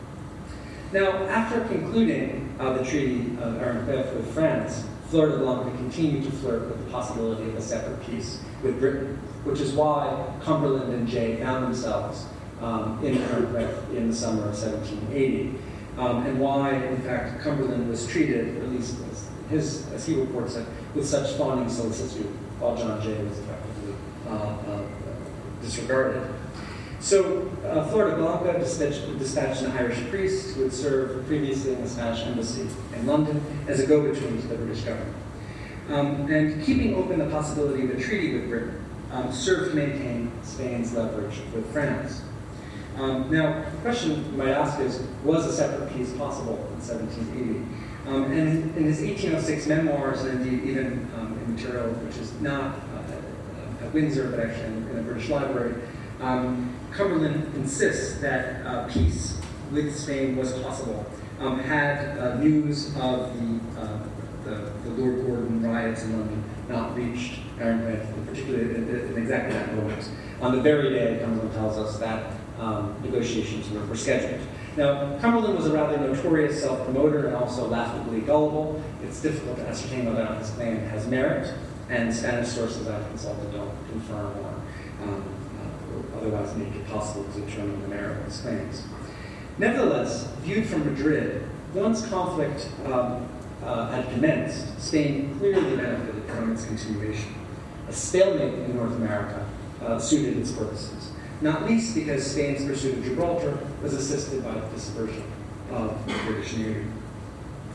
Now, after concluding uh, the Treaty of Aranjuez with France, Flor de Blanca continued to flirt with the possibility of a separate peace with Britain, which is why Cumberland and Jay found themselves um, in Aranjuez in the summer of seventeen eighty, um, and why, in fact, Cumberland was treated, or at least as, his, as he reports it, with such fawning solicitude, while John Jay was effectively uh, uh, disregarded. So uh, Flor de Blanca dispatched, dispatched an Irish priest who had served previously in the Spanish embassy in London as a go-between to the British government. Um, and keeping open the possibility of a treaty with Britain um, served to maintain Spain's leverage with France. Um, now, the question you might ask is, was a separate peace possible in seventeen eighty? Um, and in his eighteen oh six memoirs, and indeed even um, in material which is not uh, at Windsor, but actually in, in the British Library, um, Cumberland insists that uh, peace with Spain was possible. Um, had uh, news of the, uh, the, the Lord Gordon riots in London not reached Aranjuez, particularly in, in exactly that moment. On the very day, Cumberland tells us that um, negotiations were, were scheduled. Now, Cumberland was a rather notorious self-promoter and also laughably gullible. It's difficult to ascertain whether or not his claim has merit, and Spanish sources I've consulted don't confirm or um, uh, or otherwise make it possible to determine the merit of his claims. Nevertheless, viewed from Madrid, once conflict um, uh, had commenced, Spain clearly benefited from its continuation. A stalemate in North America uh, suited its purposes, not least because Spain's pursuit of Gibraltar was assisted by the dispersion of the British Navy.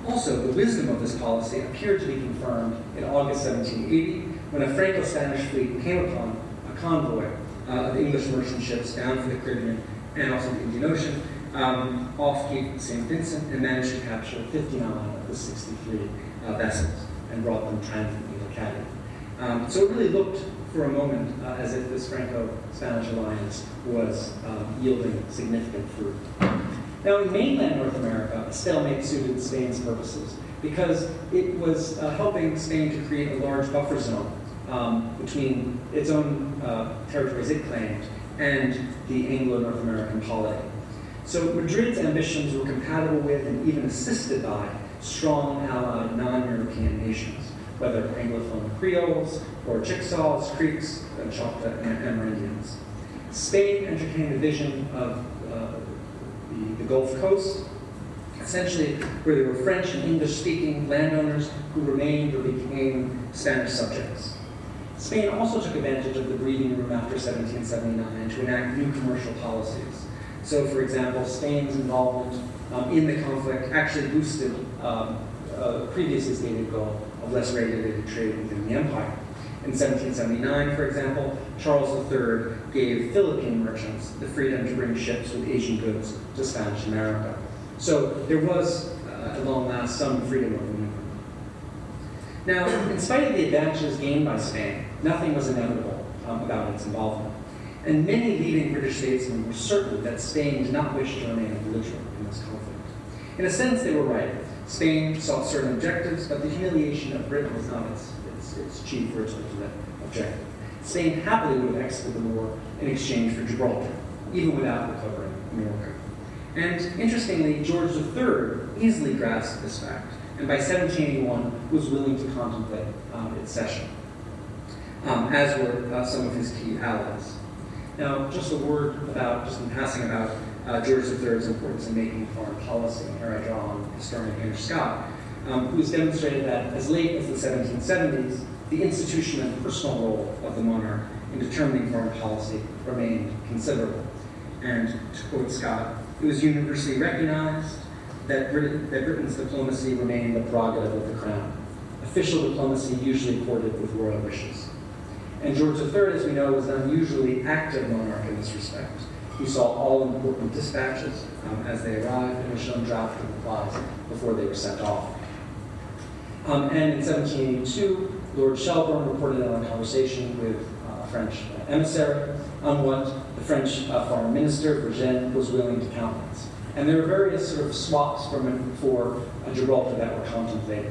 Also, the wisdom of this policy appeared to be confirmed in August seventeen eighty, when a Franco-Spanish fleet came upon a convoy uh, of English merchant ships bound for the Caribbean and also the Indian Ocean, um, off Cape Saint Vincent, and managed to capture fifty-nine of the sixty-three uh, vessels and brought them triumphantly to Cadiz. Um, so it really looked for a moment uh, as if this Franco-Spanish alliance was um, yielding significant fruit. Now, in mainland North America, a stalemate suited Spain's purposes because it was uh, helping Spain to create a large buffer zone um, between its own uh, territories it claimed and the Anglo-North American polity. So Madrid's ambitions were compatible with and even assisted by strong allied non-European nations, whether Anglophone Creoles or Chickasaws, Creeks, and Choctaw and Amerindians. Spain entertained a vision of uh, the, the Gulf Coast, essentially where there were French and English-speaking landowners who remained or became Spanish subjects. Spain also took advantage of the breathing room after seventeen seventy-nine to enact new commercial policies. So, for example, Spain's involvement um, in the conflict actually boosted um, a previously stated goal of less regulated trade within the empire. In seventeen seventy-nine, for example, Charles the Third gave Philippine merchants the freedom to bring ships with Asian goods to Spanish America. So there was, uh, at long last, some freedom of movement. Now, in spite of the advantages gained by Spain, nothing was inevitable um, about its involvement. And many leading British statesmen were certain that Spain did not wish to remain a belligerent in this conflict. In a sense, they were right. Spain sought certain objectives, but the humiliation of Britain was not its, its, its chief or its ultimate objective. Spain happily would have exited the war in exchange for Gibraltar, even without recovering America. And interestingly, George the Third easily grasped this fact, and by seventeen eighty-one was willing to contemplate um, its cession, um, as were uh, some of his key allies. Now, just a word about, just in passing about uh, George the Third's importance in making foreign policy. And here I draw on historian Henry Scott, um, who has demonstrated that as late as the seventeen seventies, the institution and personal role of the monarch in determining foreign policy remained considerable. And to quote Scott, it was universally recognized that, Brit- that Britain's diplomacy remained the prerogative of the crown. Official diplomacy usually courted with royal wishes. And George the Third, as we know, was an unusually active monarch in this respect. He saw all important dispatches um, as they arrived and was shown drafting replies before they were sent off. Um, and in seventeen eighty-two, Lord Shelburne reported on a conversation with uh, a French emissary on what the French uh, foreign minister, Vergennes, was willing to countenance. And there were various sort of swaps from, for uh, Gibraltar that were contemplated.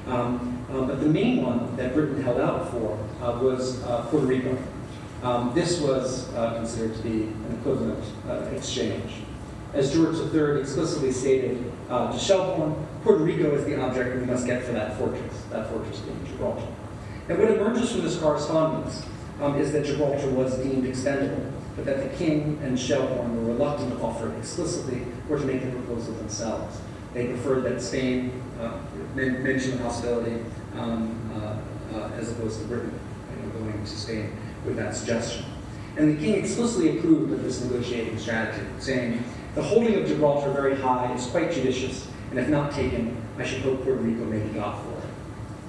Um, um, but the main one that Britain held out for uh, was uh, Puerto Rico. Um, this was uh, considered to be an equivalent uh, exchange. As George the Third explicitly stated uh, to Shelburne, Puerto Rico is the object we must get for that fortress, that fortress being Gibraltar. And what emerges from this correspondence um, is that Gibraltar was deemed expendable, but that the king and Shelburne were reluctant to offer it explicitly or to make the proposal themselves. They preferred that Spain uh, men- mention the possibility um, uh, uh, as opposed to Britain you know, going to Spain with that suggestion. And the king explicitly approved of this negotiating strategy, saying, "The holding of Gibraltar very high is quite judicious, and if not taken, I should hope Puerto Rico may be got for it."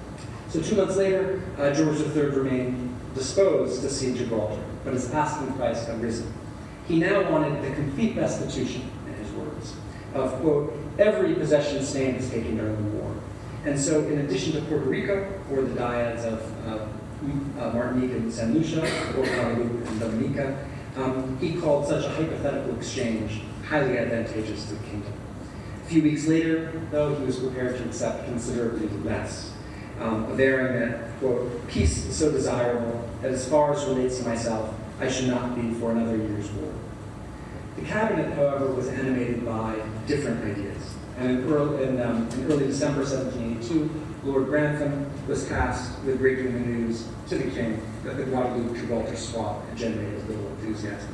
So two months later, uh, George the Third remained disposed to cede Gibraltar, but his asking price had risen. He now wanted the complete restitution, in his words, of, quote, every possession Spain has taken during the war. And so in addition to Puerto Rico, or the dyads of uh, uh, Martinique and Saint Lucia, or Guadeloupe and Dominica, um, he called such a hypothetical exchange highly advantageous to the kingdom. A few weeks later, though, he was prepared to accept considerably less, um, averring that, quote, peace is so desirable that as far as relates to myself, I should not be for another year's war. The cabinet, however, was animated by different ideas. And in early, in, um, in early December seventeen eighty-two, Lord Grantham was tasked with breaking the news to the king that the Guadeloupe-Gibraltar swap had generated little enthusiasm.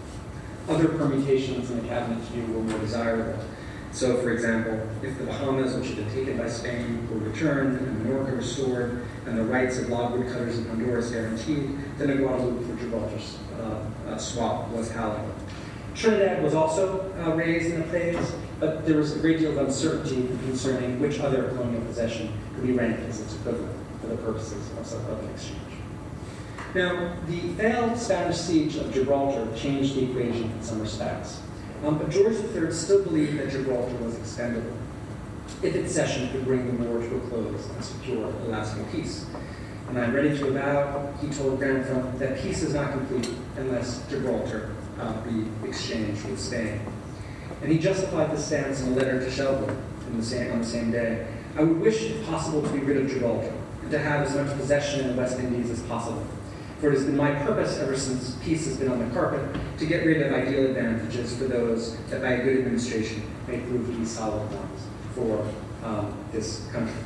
Other permutations in the cabinet's view were more desirable. So, for example, if the Bahamas, which had been taken by Spain, were returned and Minorca restored, and the rights of logwood cutters in Honduras guaranteed, then a Guadeloupe for Gibraltar uh, uh, swap was palatable. Trinidad was also uh, raised in the praise, but there was a great deal of uncertainty concerning which other colonial possession could be ranked as its equivalent for the purposes of such exchange. Now, the failed Spanish siege of Gibraltar changed the equation in some respects, um, but George the Third still believed that Gibraltar was expendable if its cession could bring the war to a close and secure a lasting peace. And I'm ready to avow, he told Grantham, that peace is not complete unless Gibraltar uh, be exchanged with Spain. And he justified this stance in a letter to Shelburne in the same, on the same day. I would wish, if possible, to be rid of Gibraltar and to have as much possession in the West Indies as possible. For it has been my purpose ever since peace has been on the carpet to get rid of ideal advantages for those that by a good administration may prove to be solid ones for um, this country.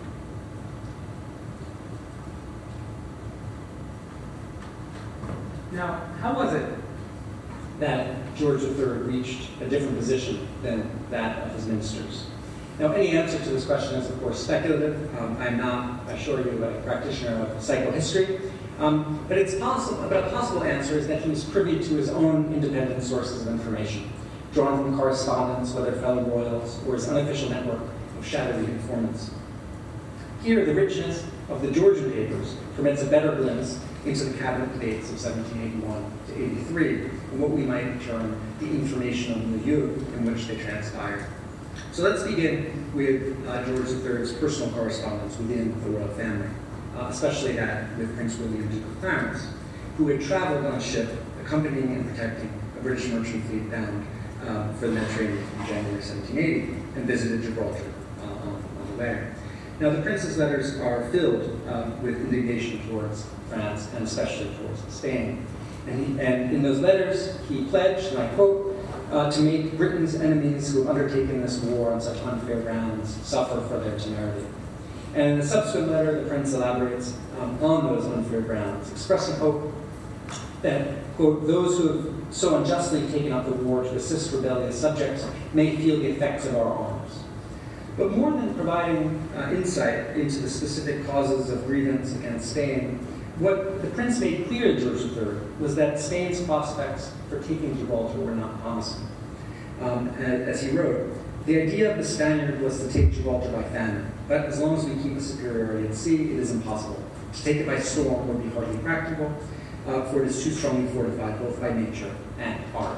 Now, how was it that George the Third reached a different position than that of his ministers? Now, any answer to this question is, of course, speculative. Um, I'm not, I assure you, a practitioner of psychohistory. Um, but it's possible. But a possible answer is that he was privy to his own independent sources of information, drawn from correspondence, whether fellow royals or his unofficial network of shadowy informants. Here, the richness of the Georgian papers permits a better glimpse into the cabinet debates of seventeen eighty-one to eighty-three, and what we might term the informational milieu in which they transpired. So let's begin with uh, George the Third's personal correspondence within the royal family, uh, especially that with Prince William, Duke of Clarence, who had traveled on a ship accompanying and protecting a British merchant fleet bound uh, for the Mediterranean in January seventeen eighty, and visited Gibraltar uh, on, on the way. Now, the prince's letters are filled uh, with indignation towards France and especially towards Spain. And, he, and in those letters, he pledged, and I quote, uh, to make Britain's enemies who have undertaken this war on such unfair grounds suffer for their temerity. And in a subsequent letter, the prince elaborates um, on those unfair grounds, expressing hope that, quote, those who have so unjustly taken up the war to assist rebellious subjects may feel the effects of our arms. But more than providing uh, insight into the specific causes of grievance against Spain, what the prince made clear to George the Third was that Spain's prospects for taking Gibraltar were not promising. Um, and as he wrote, the idea of the Spaniard was to take Gibraltar by famine, but as long as we keep a superiority at sea, it is impossible. To take it by storm would be hardly practical, uh, for it is too strongly fortified both by nature and art.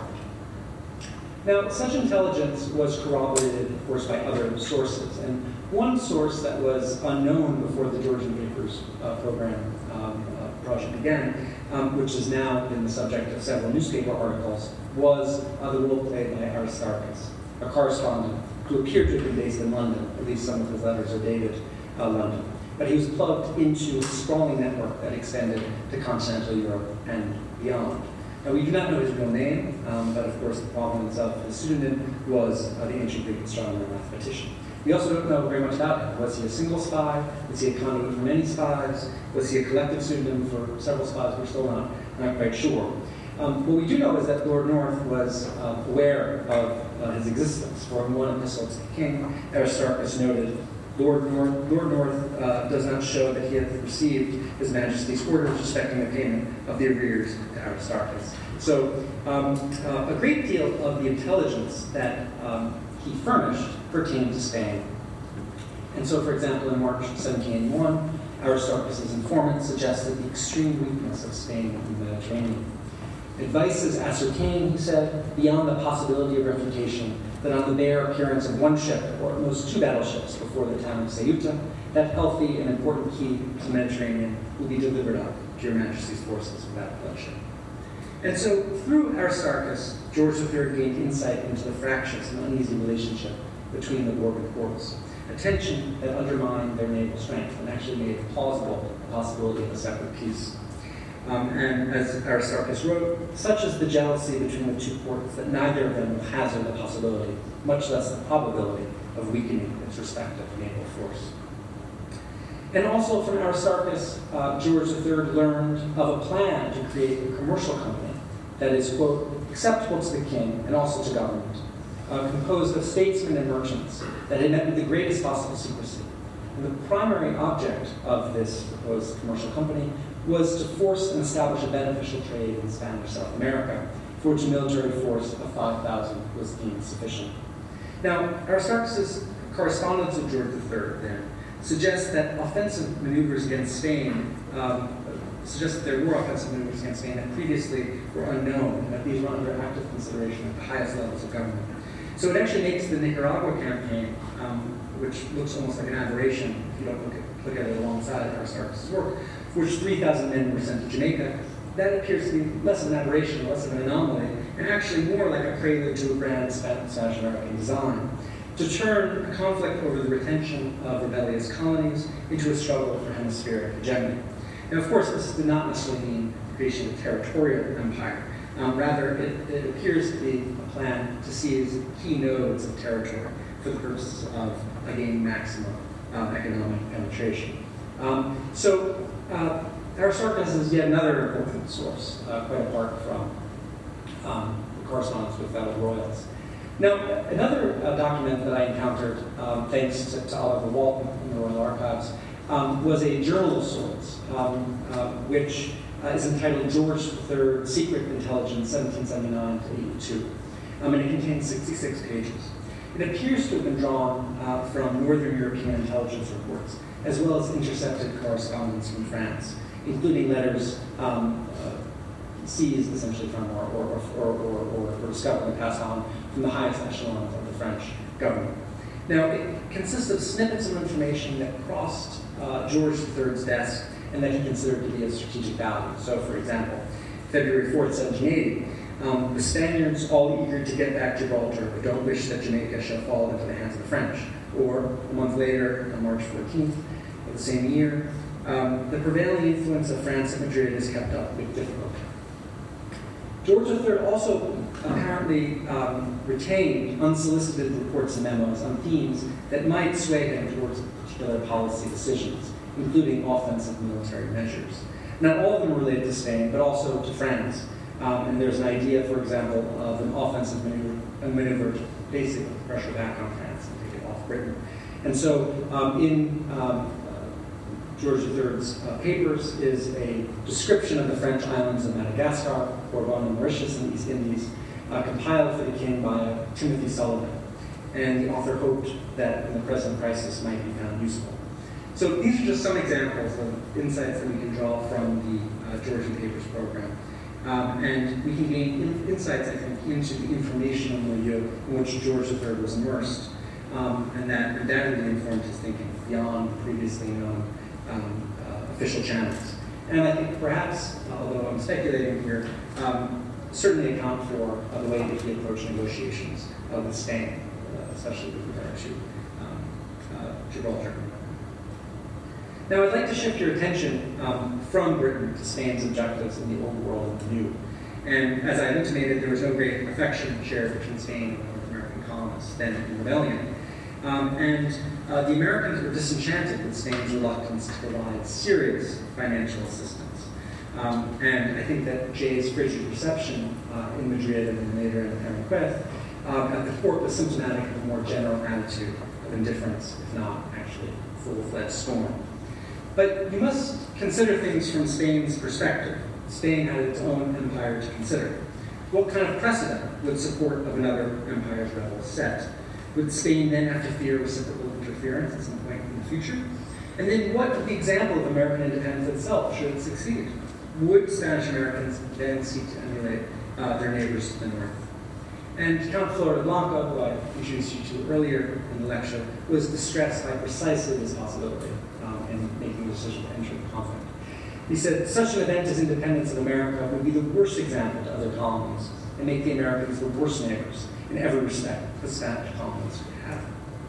Now, such intelligence was corroborated, of course, by other sources. And one source that was unknown before the Georgian Papers uh, program um, uh, project began, um, which has now been the subject of several newspaper articles, was uh, the role played by Aristarchus, a correspondent who appeared to have been based in London. At least some of his letters are dated uh, London. But he was plugged into a sprawling network that extended to continental Europe and beyond. Now, we do not know his real name, um, but of course the provenance of his pseudonym was uh, the ancient Greek astronomer and mathematician. We also don't know very much about him. Was he a single spy? Was he a conduit for many spies? Was he a collective pseudonym for several spies? We're still not, not quite sure. Um, what we do know is that Lord North was uh, aware of uh, his existence, for in one epistle to the king, Aristarchus noted, Lord North, Lord North uh, does not show that he hath received His Majesty's orders respecting the payment of the arrears to Aristarchus. So um, uh, a great deal of the intelligence that um, he furnished pertained to Spain. And so, for example, in March seventeen eighty-one, Aristarchus' informant suggested the extreme weakness of Spain in the Mediterranean. Advice is ascertained, he said, beyond the possibility of refutation, that on the bare appearance of one ship, or at most two battleships, before the town of Ceuta, that healthy and important key to the Mediterranean will be delivered up to your Majesty's forces without bloodshed. And so, through Aristarchus, George the Third gained insight into the fractious and uneasy relationship between the warring courts, a tension that undermined their naval strength and actually made plausible the possibility of a separate peace. Um, and as Aristarchus wrote, such is the jealousy between the two courts that neither of them will hazard the possibility, much less the probability, of weakening its respective naval force. And also from Aristarchus, uh, George the Third learned of a plan to create a commercial company that is, quote, acceptable to the king and also to government, uh, composed of statesmen and merchants that had met with the greatest possible secrecy. And the primary object of this proposed commercial company was to force and establish a beneficial trade in Spanish South America, for which a military force of five thousand was deemed sufficient. Now, Aristarchus' correspondence with George the Third, then, suggests that offensive maneuvers against Spain, um, suggests that there were offensive maneuvers against Spain that previously were unknown, and that these were under active consideration at the highest levels of government. So it actually makes the Nicaragua campaign, um, which looks almost like an aberration if you don't look at, look at it alongside Aristarchus' work, for which three thousand men were sent to Jamaica. That appears to be less of an aberration, less of an anomaly, and actually more like a prelude to a grand Spanish-American design, to turn a conflict over the retention of rebellious colonies into a struggle for hemispheric hegemony. Now, of course, this did not necessarily mean the creation of a territorial empire. Um, rather, it, it appears to be a plan to seize key nodes of territory for the purposes of uh, gaining maximum uh, economic penetration. Um, so, uh, Aristarchus is yet another important source, uh, quite apart from um, the correspondence with fellow royals. Now, another uh, document that I encountered, um, thanks to, to Oliver Walton in the Royal Archives, um, was a journal of sorts, um, uh, which uh, is entitled George the Third, Secret Intelligence, seventeen seventy-nine to eighty-two, um, and it contains sixty-six pages. It appears to have been drawn uh, from Northern European intelligence reports, as well as intercepted correspondence from France, including letters um, uh, seized essentially from or, or, or, or, or, or discovered and passed on from the highest echelons of the French government. Now, it consists of snippets of information that crossed uh, George the Third's desk and that he considered to be of strategic value. So, for example, February fourth, seventeen eighty, um, the Spaniards, all eager to get back Gibraltar, but don't wish that Jamaica shall fall into the hands of the French. Or, a month later, on March fourteenth of the same year, um, the prevailing influence of France at Madrid is kept up with difficulty. George the Third also apparently um, retained unsolicited reports and memos on themes that might sway him towards particular policy decisions, including offensive military measures. Not all of them related to Spain, but also to France. Um, and there's an idea, for example, of an offensive maneuver, a maneuver to basically pressure back on France and take it off Britain. And so um, in um, George the Third's uh, papers is a description of the French islands of Madagascar, Bourbon, and Mauritius in the East Indies, uh, compiled for the king by uh, Timothy Sullivan. And the author hoped that in the present crisis might be found useful. So these are just some examples of insights that we can draw from the uh, Georgian Papers program. Um, and we can gain in insights, I think, into the informational milieu in which George the Third was immersed, um, and that undoubtedly informed his thinking beyond previously known Um, uh, official channels. And I think perhaps, although I'm speculating here, um, certainly account for uh, the way that he approached negotiations uh, with Spain, uh, especially with regard to um, uh, Gibraltar. Now I'd like to shift your attention um, from Britain to Spain's objectives in the Old World and the New. And as I intimated, there was no great affection shared between Spain and the North American colonists then in rebellion. Um, and uh, the Americans were disenchanted with Spain's reluctance to provide serious financial assistance. Um, and I think that Jay's frigid reception uh, in Madrid and then later in Aranjuez um, at the court was symptomatic of a more general attitude of indifference, if not actually full-fledged scorn. But you must consider things from Spain's perspective. Spain had its own empire to consider. What kind of precedent would support of another empire's rebels set? Would Spain then have to fear reciprocal interference at some point in the future? And then what would the example of American independence itself should it succeed? Would Spanish Americans then seek to emulate uh, their neighbors to the north? And Count Floridablanca, who I introduced you to earlier in the lecture, was distressed by precisely this possibility um, in making the decision to enter the conflict. He said, such an event as independence of America would be the worst example to other colonies and make the Americans the worst neighbors in every respect the Spanish colonists would have.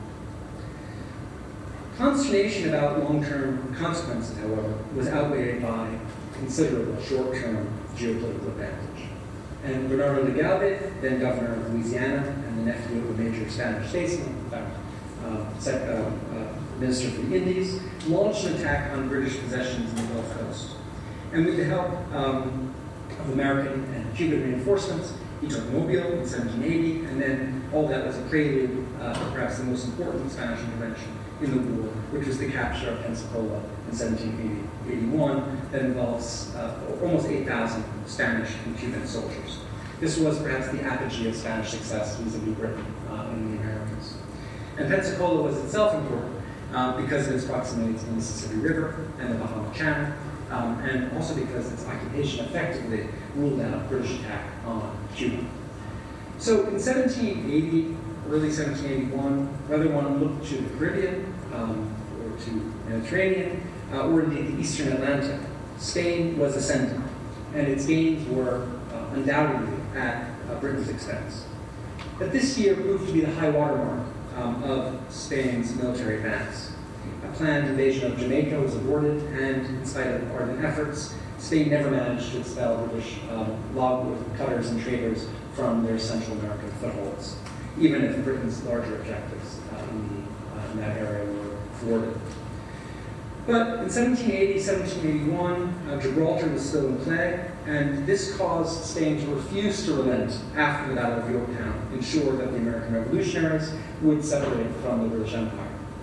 Consternation about long-term consequences, however, was outweighed by considerable short-term geopolitical advantage. And Bernardo de Galvez, then governor of Louisiana and the nephew of a major Spanish statesman, in fact, uh, sec, uh, uh, minister for the Indies, launched an attack on British possessions in the Gulf Coast. And with the help um, of American and Cuban reinforcements, he took Mobile in seventeen eighty, and then all that was a prelude uh, to perhaps the most important Spanish intervention in the war, which was the capture of Pensacola in seventeen eighty-one, that involves uh, almost eight thousand Spanish and Cuban soldiers. This was perhaps the apogee of Spanish success vis-a-vis Britain uh, and the Americas. And Pensacola was itself important uh, because of its proximity to the Mississippi River and the Bahama Channel, um, and also because its occupation effectively ruled out British attack on Cuba. So in seventeen eighty, early seventeen eighty-one, whether one looked to the Caribbean um, or to the Mediterranean, uh, or indeed the Eastern Atlantic, Spain was ascendant, and its gains were uh, undoubtedly at uh, Britain's expense. But this year proved to be the high watermark um, of Spain's military advance. A planned invasion of Jamaica was aborted, and in spite of ardent efforts, Spain never managed to expel British um, logwood cutters and traders from their Central American footholds, even if Britain's larger objectives uh, in, the, uh, in that area were thwarted. But in seventeen eighty, seventeen eighty-one, uh, Gibraltar was still in play, and this caused Spain to refuse to relent after the Battle of Yorktown, ensure that the American revolutionaries would separate from the British Empire.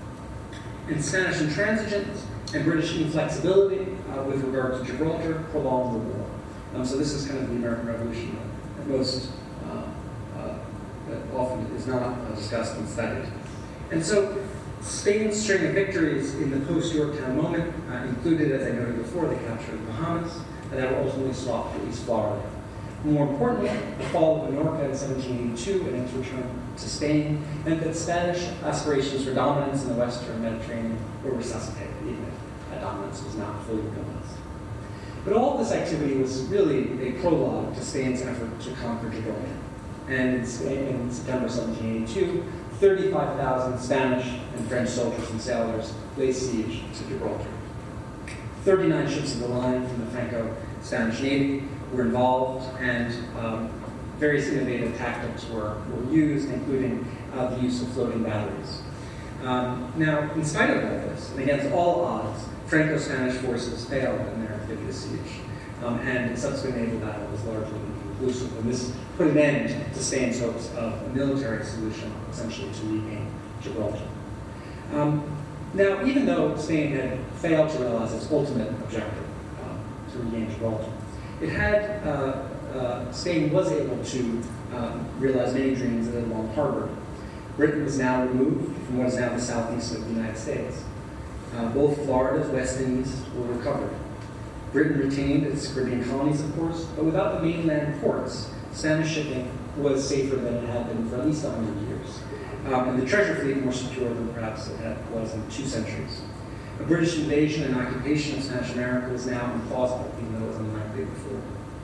And Spanish intransigence and British inflexibility uh, with regard to Gibraltar prolonged the war. Um, so this is kind of the American Revolution that most uh, uh, that often is not uh, discussed and studied. And so Spain's string of victories in the post-Yorktown moment uh, included, as I noted before, the capture of the Bahamas, and that were ultimately swapped to East Florida. More importantly, the fall of Minorca in seventeen eighty-two and its return to Spain meant that Spanish aspirations for dominance in the Western Mediterranean were resuscitated, even if that dominance was not fully realized. But all of this activity was really a prologue to Spain's effort to conquer Gibraltar. And in, Spain, in September seventeen eighty-two, thirty-five thousand Spanish and French soldiers and sailors laid siege to Gibraltar. thirty-nine ships of the line from the Franco-Spanish Navy were involved, and um, various innovative tactics were, were used, including uh, the use of floating batteries. Um, now, in spite of all this, and against all odds, Franco-Spanish forces failed in their amphibious siege, um, and the subsequent naval battle was largely inconclusive, and this put an end to Spain's hopes of a military solution, essentially to regain Gibraltar. Um, now, even though Spain had failed to realize its ultimate objective, um, to regain Gibraltar, it had, uh, uh, Spain was able to um, realize many dreams that it had long harbored. Britain was now removed from what is now the southeast of the United States. Uh, both Florida's West Indies were recovered. Britain retained its Caribbean colonies, of course, but without the mainland ports, Spanish shipping was safer than it had been for at least one hundred years. Um, and the treasure fleet more secure than perhaps it had, was in two centuries. A British invasion and occupation of Spanish America was now implausible, even though it was unlikely before.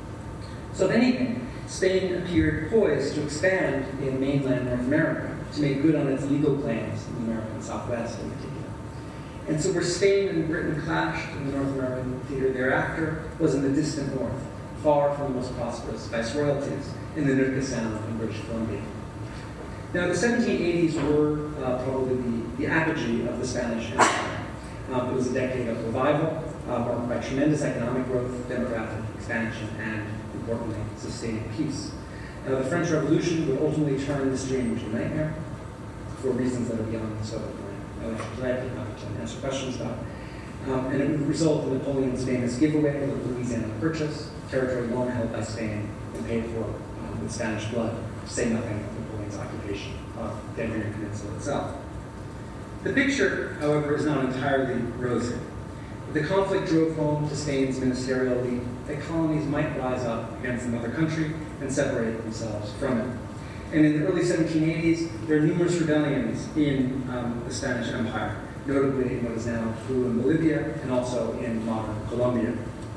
So if anything, Spain appeared poised to expand in mainland North America, to make good on its legal claims in the American Southwest in particular. And so where Spain and Britain clashed in the North American theater thereafter was in the distant north, far from the most prosperous viceroyalties in the Nootka Sound in British Columbia. Now, the seventeen eighties were uh, probably the, the apogee of the Spanish Empire. Um, it was a decade of revival, uh, marked by tremendous economic growth, demographic expansion, and, importantly, sustained peace. Now, the French Revolution would ultimately turn this dream into a nightmare for reasons that are beyond the scope of my lecture today, not to answer questions about. Um, and it would result in Napoleon's famous giveaway of the Louisiana Purchase, territory long held by Spain and paid for um, with Spanish blood, to say nothing of Napoleon's occupation of the Iberian Peninsula itself. The picture, however, is not entirely rosy. The conflict drove home to Spain's ministerial elite that colonies might rise up against the mother country and separate themselves from it. And in the early seventeen eighties, there are numerous rebellions in um, the Spanish Empire, notably in what is now Peru and Bolivia, and also in modern Colombia,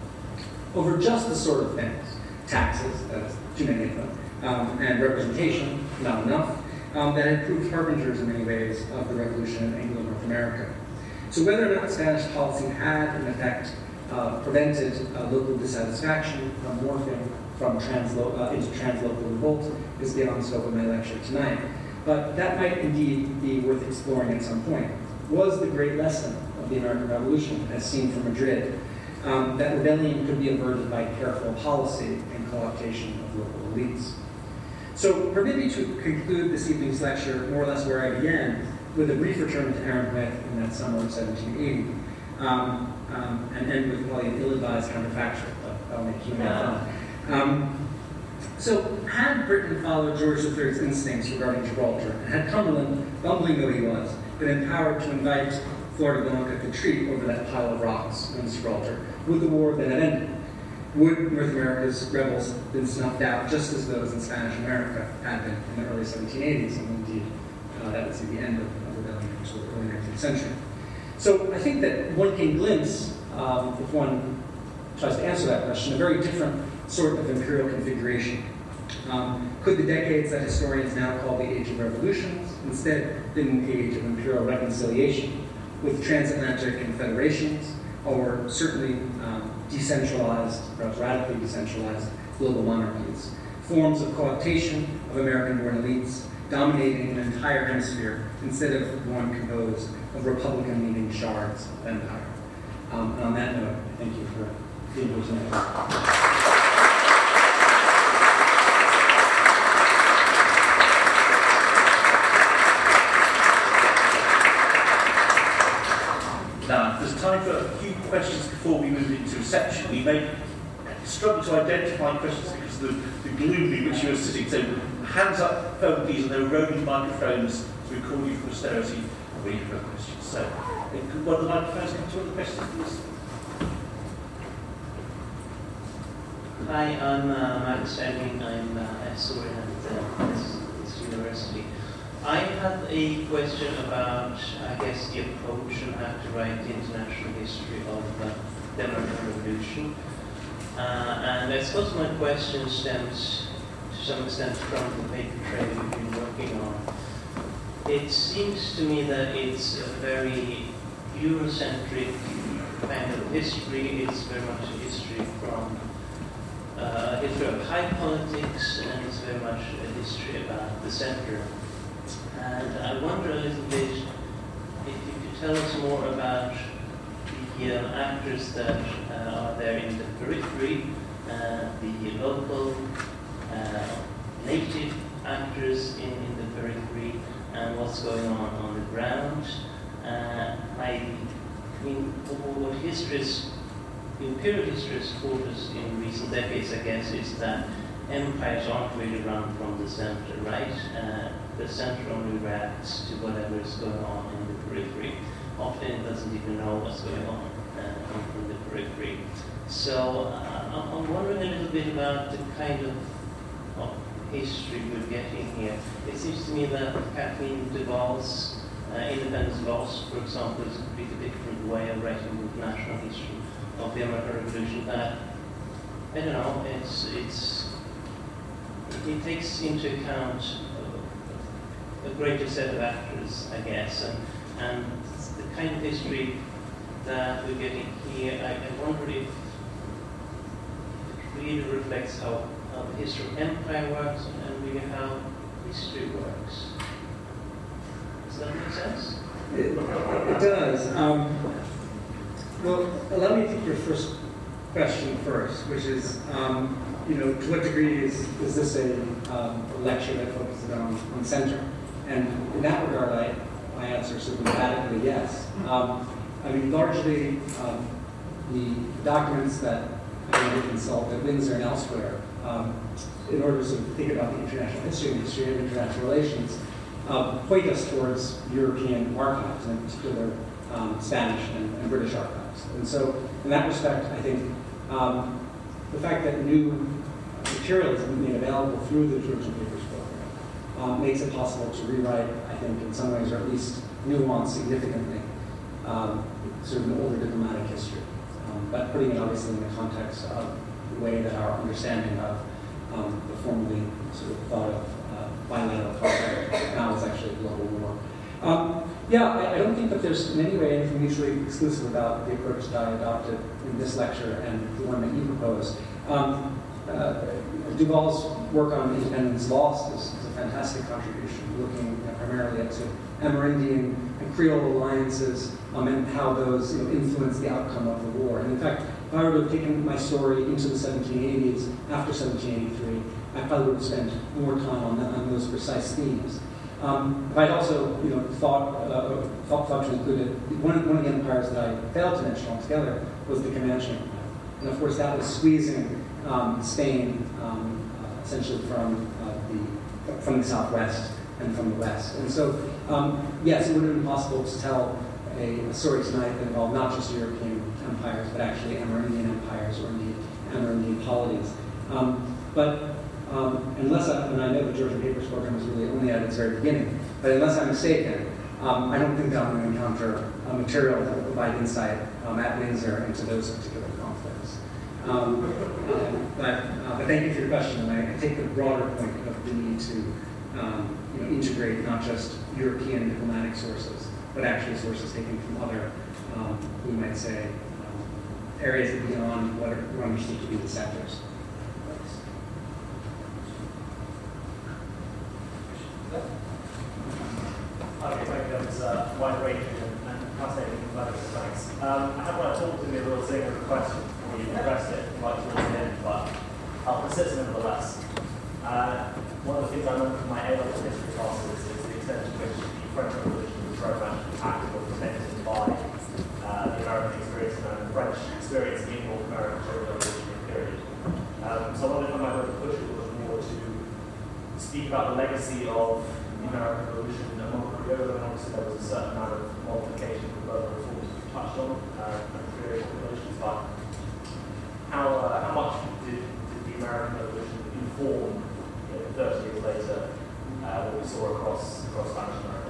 over just the sort of things, taxes, that is too many of them, um, and representation, not enough, um, that had proved harbingers in many ways of the revolution in Anglo-North America. So whether or not Spanish policy had, in effect, uh, prevented uh, local dissatisfaction from morphing from translo- uh, into translocal revolt is beyond the scope of my lecture tonight. But that might indeed be worth exploring at some point. Was the great lesson of the American Revolution, as seen from Madrid, um, that rebellion could be averted by careful policy and co-optation of local elites? So permit me to conclude this evening's lecture more or less where I began, with a brief return to Aranjuez in that summer of seventeen eighty, um, um, and end with probably an ill-advised counterfactual, but I'll make you have fun. Um, So, had Britain followed George the third's instincts regarding Gibraltar, and had Cumberland, bumbling though he was, been empowered to invite Floridablanca to treat over that pile of rocks known as Gibraltar, would the war then have ended? Would North America's rebels have been snuffed out just as those in Spanish America had been in the early seventeen eighties, and indeed uh, that would see the end of, of rebellion into the early nineteenth century. So I think that one can glimpse, um, if one tries to answer that question, a very different sort of imperial configuration. Um, could the decades that historians now call the Age of Revolutions instead been the age of imperial reconciliation with transatlantic confederations, or certainly um, decentralized, perhaps radically decentralized global monarchies, forms of cooptation of American-born elites dominating an entire hemisphere instead of one composed of Republican-leaning shards of empire. Um, and on that note, I thank you for being here tonight. Now, there's time for a few questions before we move into reception. We may struggle to identify questions because of the, the gloom in which you are sitting. So, hands up, phone please, and there are roving microphones to record you for posterity when you have questions. So, could one of the microphones come to all the questions, please? Hi, I'm uh, Max Stanley. I'm uh, a historian at uh, this, this university. I have a question about, I guess, the approach and how to write the international history of uh, the American Revolution. Uh, and I suppose my question stems to some extent from the paper trail you've been working on. It seems to me that it's a very Eurocentric kind of history. It's very much a history from uh, a history of high politics, and it's very much a history about the center. And I wonder a little bit if you could tell us more about the uh, actors that uh, are there in the periphery, uh, the local, uh, native actors in, in the periphery, and what's going on on the ground. Uh, I mean, what histories, imperial history has taught us in recent decades, I guess, is that empires aren't really run from the center, right? Uh, the center only reacts to whatever is going on in the periphery. Often it doesn't even know what's going on uh, in the periphery. So uh, I'm wondering a little bit about the kind of, of history we're getting here. It seems to me that Kathleen Duval's uh, Independence Lost, for example, is a completely different way of writing the national history of the American Revolution. That, I don't know, it's, it's, it takes into account a greater set of actors, I guess, and, and the kind of history that we're getting here, I, I wonder if it really reflects how, how the history of empire works and, and really how history works. Does that make sense? It, it does. Um, well, allow me to take your first question first, which is, um, you know, to what degree is, is this a, um, a lecture that focuses on, on center? And in that regard, I, my answer is emphatically yes. Um, I mean, largely, um, the documents that I need to consult at Windsor and elsewhere, um, in order to sort of think about the international history and the history of international relations, um, point us towards European archives, and in particular um, Spanish and, and British archives. And so, in that respect, I think um, the fact that new material is made available through the Georgian Papers program um, makes it possible to rewrite, I think, in some ways, or at least nuance significantly, um, sort of an older diplomatic history. Um, but putting it obviously in the context of the way that our understanding of um, the formerly sort of thought of uh, bilateral conflict now is actually a global war. Um, yeah, I, I don't think that there's in any way anything mutually exclusive about the approach that I adopted in this lecture and the one that you proposed. Um, uh, Duval's work on Independence Lost is, is a fantastic contribution, looking you know, primarily at sort of Amerindian and Creole alliances um, and how those you know, influence the outcome of the war. And in fact, if I were to have taken my story into the seventeen eighties, after seventeen eighty-three, I probably would have spent more time on, that, on those precise themes. Um, I'd also, you know, thought, uh, thought, thought to include it. One, one of the empires that I failed to mention altogether was the Comanche Empire. And of course, that was squeezing um, Spain um, uh, essentially from uh, the from the southwest and from the west. And so, um, yes, it would have been possible to tell a, a story tonight that involved not just European empires, but actually Amerindian empires or indeed Amerindian polities. Um, but um, unless I, and I know the Georgian Papers program is really only at its very beginning, but unless I'm mistaken, um, I don't think that I'm going to encounter a material that will provide insight um, at Windsor into those particular conflicts. Um, um, but, uh, but thank you for your question, and I, I take the broader point of the need to um, you know, integrate not just European diplomatic sources, but actually sources taken from other, um, we might say, um, areas that beyond what are, are understood to be the sectors. Okay, thank you. That was uh, wide ranging and, and fascinating level. Thanks. Um, I have what I thought to be a real zinger of a question before you addressed it right towards the end, but I'll persist nevertheless. Uh, one of the things I remember from my A-level history classes is the extent to which the French Revolution was very much impacted or prevented by uh, the American experience and the French experience in North America during the Revolutionary period. Um, so I wondered if I might have to push it a little more to speak about the legacy of the American Revolution among the Creole, and obviously there was a certain amount of modification from both reforms you touched on, uh, and period revolutions, but how, uh, how much did, did the American Revolution inform, you know, thirty years later, uh, what we saw across, across Spanish America?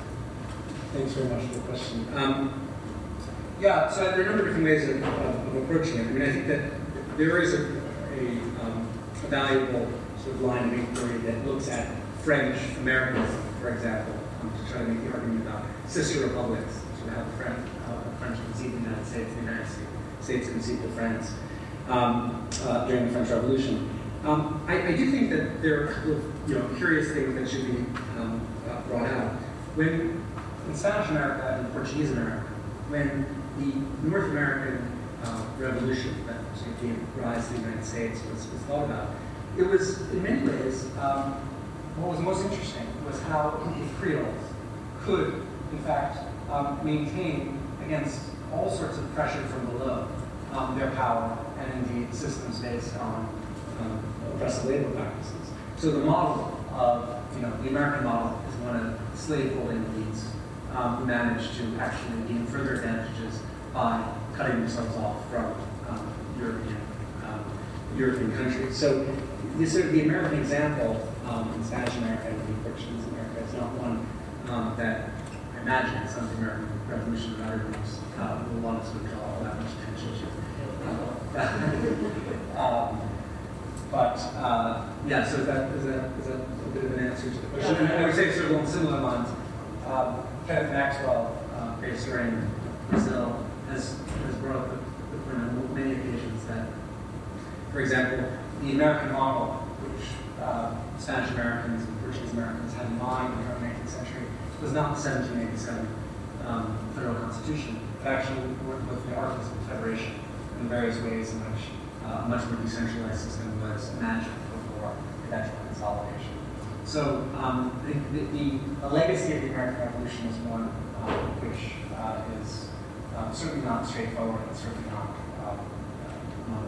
Thanks very much for the question. Um, yeah, so there are a number of different ways of, of, of approaching it. I mean, I think that there is a, a, um, a valuable sort of line of inquiry that looks at French Americanism, for example, um, to try to make the argument about sister republics, sort of how the French, how the French conceived the United States, the United States conceived of France um, uh, during the French Revolution. Um, I, I do think that there are a couple of you know, curious things that should be um, uh, brought out. When in Spanish America and Portuguese America, when the North American uh, Revolution that sort of gave rise to the United States was, was thought about, it was in many ways um, what was most interesting was how the Creoles could, in fact, um, maintain against all sorts of pressure from below um, their power and indeed systems based on um, oppressive labor practices. So the model of, you know, the American model is one of slave-holding elites um, who managed to actually gain further advantages by cutting themselves off from um, European um, European countries. So this sort of the American example um, in Spanish America and in Portuguese America is not one um, that I imagine some of the American Revolution and other groups uh, will want us to draw all that much attention to. um, but uh, yeah, so is that, is, that, is that a bit of an answer to the question? And I would say sort of along similar lines, um, Kenneth Maxwell, uh, great historian in Brazil, has, has brought up the, the point on many occasions that, for example, the American model, which uh, Spanish Americans and Portuguese Americans had in mind in the early eighteenth century, was not the seventeen eighty-seven um, federal constitution, but actually worked with the Articles of Confederation in various ways in which uh, a much more decentralized system was imagined before eventual consolidation. So um, the, the, the legacy of the American Revolution is one uh, which uh, is um, certainly not straightforward and certainly not um, uh, not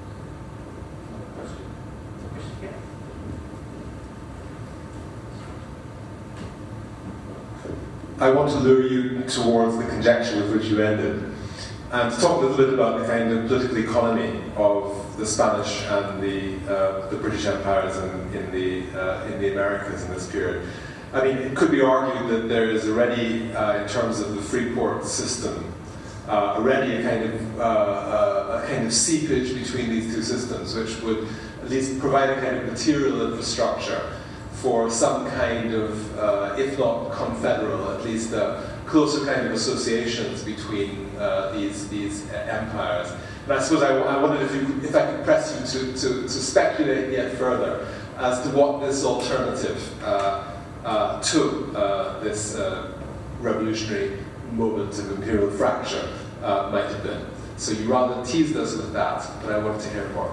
I want to lure you towards the conjecture with which you ended, and to talk a little bit about the kind of political economy of the Spanish and the uh, the British empires in, in the uh, in the Americas in this period. I mean, it could be argued that there is already, uh, in terms of the free port system, uh, already a kind of uh, uh, a kind of seepage between these two systems, which would at least provide a kind of material infrastructure for some kind of, uh, if not confederal, at least uh, closer kind of associations between uh, these these empires. And I suppose I, I wondered if, you, if I could press you to, to, to speculate yet further as to what this alternative uh, uh, to uh, this uh, revolutionary moment of imperial fracture uh, might have been. So you rather teased us with that, but I wanted to hear more.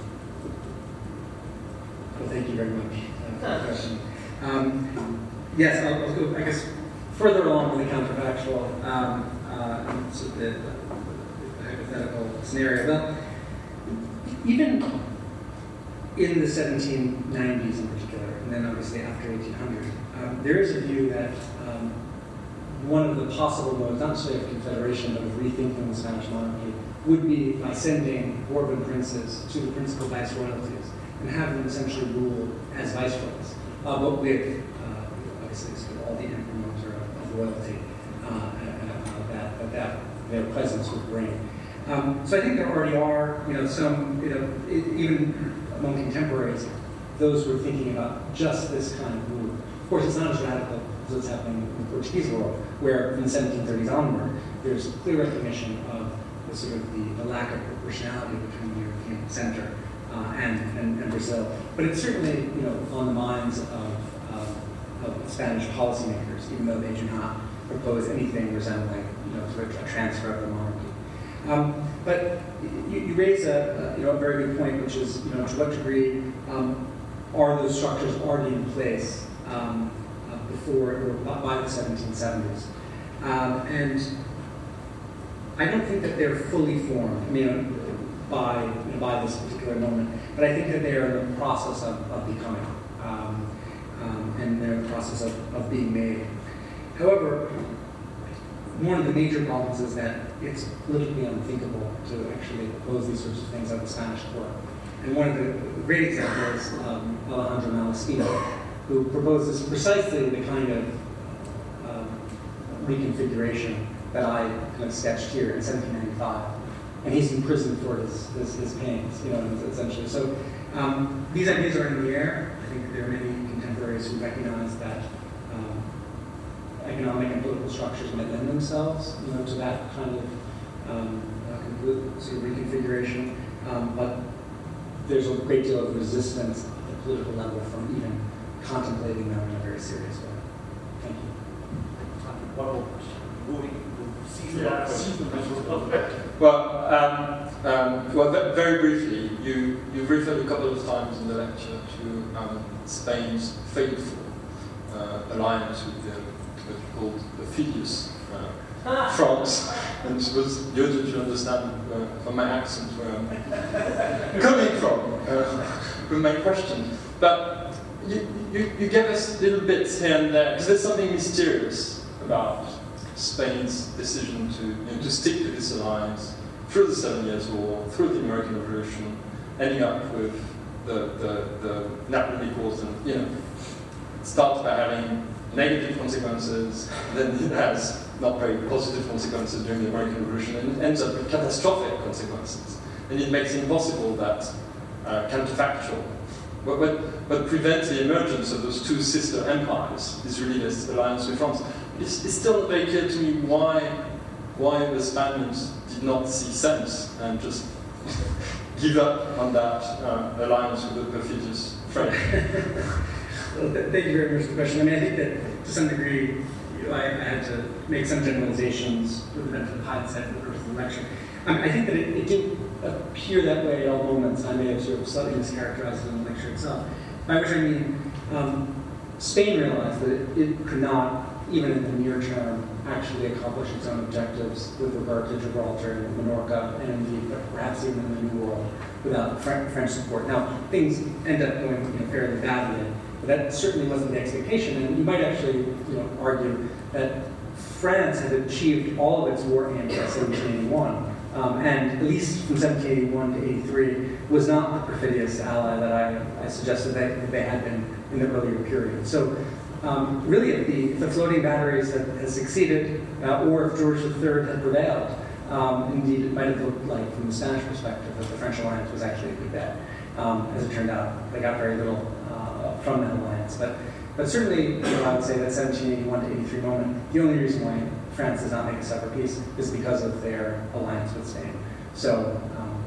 Well, thank you very much. Question. Um, yes, I'll, I'll go, I guess, further along with the counterfactual, um, uh, so the, the, the hypothetical scenario. Well, even in the seventeen nineties in particular, and then obviously after eighteen hundred, um, there is a view that um, one of the possible modes, not necessarily of confederation, but of rethinking the Spanish monarchy, would be by sending Bourbon princes to the principal viceroyalties and have them essentially rule as viceroys, uh, but with uh, obviously sort of all the imprimatur of, of royalty uh, uh, that, that that their presence would bring. Um, so I think there already are, you know, some, you know, it, even among contemporaries, those who are thinking about just this kind of move. Of course, it's not as radical as what's happening in the Portuguese world, where from the seventeen thirties onward, there's clear recognition of the sort of the, the lack of proportionality between the European center uh, and, and, and Brazil. But it's certainly, you know, on the minds of, uh, of Spanish policymakers, even though they do not propose anything resembling, you know, sort of a transfer of the monarchy. Um, but you, you raise a, a, you know, a very good point, which is, you know, to what degree um, are those structures already in place um, uh, before or by the seventeen seventies? Um, and I don't think that they're fully formed, I mean, by, you know, by this particular moment, but I think that they are in the process of, of becoming, um, um, and they're in the process of, of being made. However, one of the major problems is that it's politically unthinkable to actually propose these sorts of things at the Spanish court. And one of the great examples is um, Alejandro Malespina, who proposes precisely the kind of um, reconfiguration that I kind of sketched here in seventeen ninety-five. And he's in prison for his, his, his pains, you know, essentially. So um, these ideas are in the air. I think there are many contemporaries who recognize that um, economic and political structures might lend themselves, you know, to that kind of um, uh, complete sort of reconfiguration. Um, but there's a great deal of resistance at the political level from even contemplating them in a very serious way. Thank you. One more question. Well, um, um, well, ve- very briefly, you, you've referred a couple of times in the lecture to um, Spain's faithful uh, alliance with the, what you called the Filius uh, France, and it was good to understand uh, from my accent where I'm coming from uh, with my question. But you, you, you gave us little bits here and there, because there's something mysterious about Spain's decision to, you know, to stick to this alliance through the Seven Years' War, through the American Revolution, ending up with the, the, the Napoleonic Wars, and, you know, it starts by having negative consequences, then it has not very positive consequences during the American Revolution, and it ends up with catastrophic consequences. And it makes it impossible that uh, counterfactual. What, what, what prevents the emergence of those two sister empires is really this alliance with France. It's, it's still not very clear to me why, why the Spaniards did not see sense and just give up on that uh, alliance with the perfidious French. Well, th- thank you very much for the question. I mean, I think that to some degree, you know, I, I had to make some generalizations with the benefit of hindsight for the course of the lecture. I mean, I think that it, it didn't appear that way at all moments. I may have sort of slightly mischaracterized it in the lecture itself. By which I mean, um, Spain realized that it, it could not, even in the near term, actually accomplish its own objectives with regard to Gibraltar and Minorca, and indeed perhaps even in the New World, without French support. Now, things end up going, you know, fairly badly, but that certainly wasn't the expectation. And you might actually, you know, argue that France had achieved all of its war aims by seventeen eighty-one, um, and at least from seventeen eighty-one to eighty-three was not the perfidious ally that I, I suggested that they had been in the earlier period. So. Um, really, if the, if the floating batteries had, had succeeded, uh, or if George the Third had prevailed, um, indeed it might have looked like, from the Spanish perspective, that the French alliance was actually a good bet. Um, as it turned out, they got very little uh, from that alliance. But, but certainly, you know, I would say that seventeen eighty-one to eighty-three moment, the only reason why France does not make a separate peace is because of their alliance with Spain. So, um,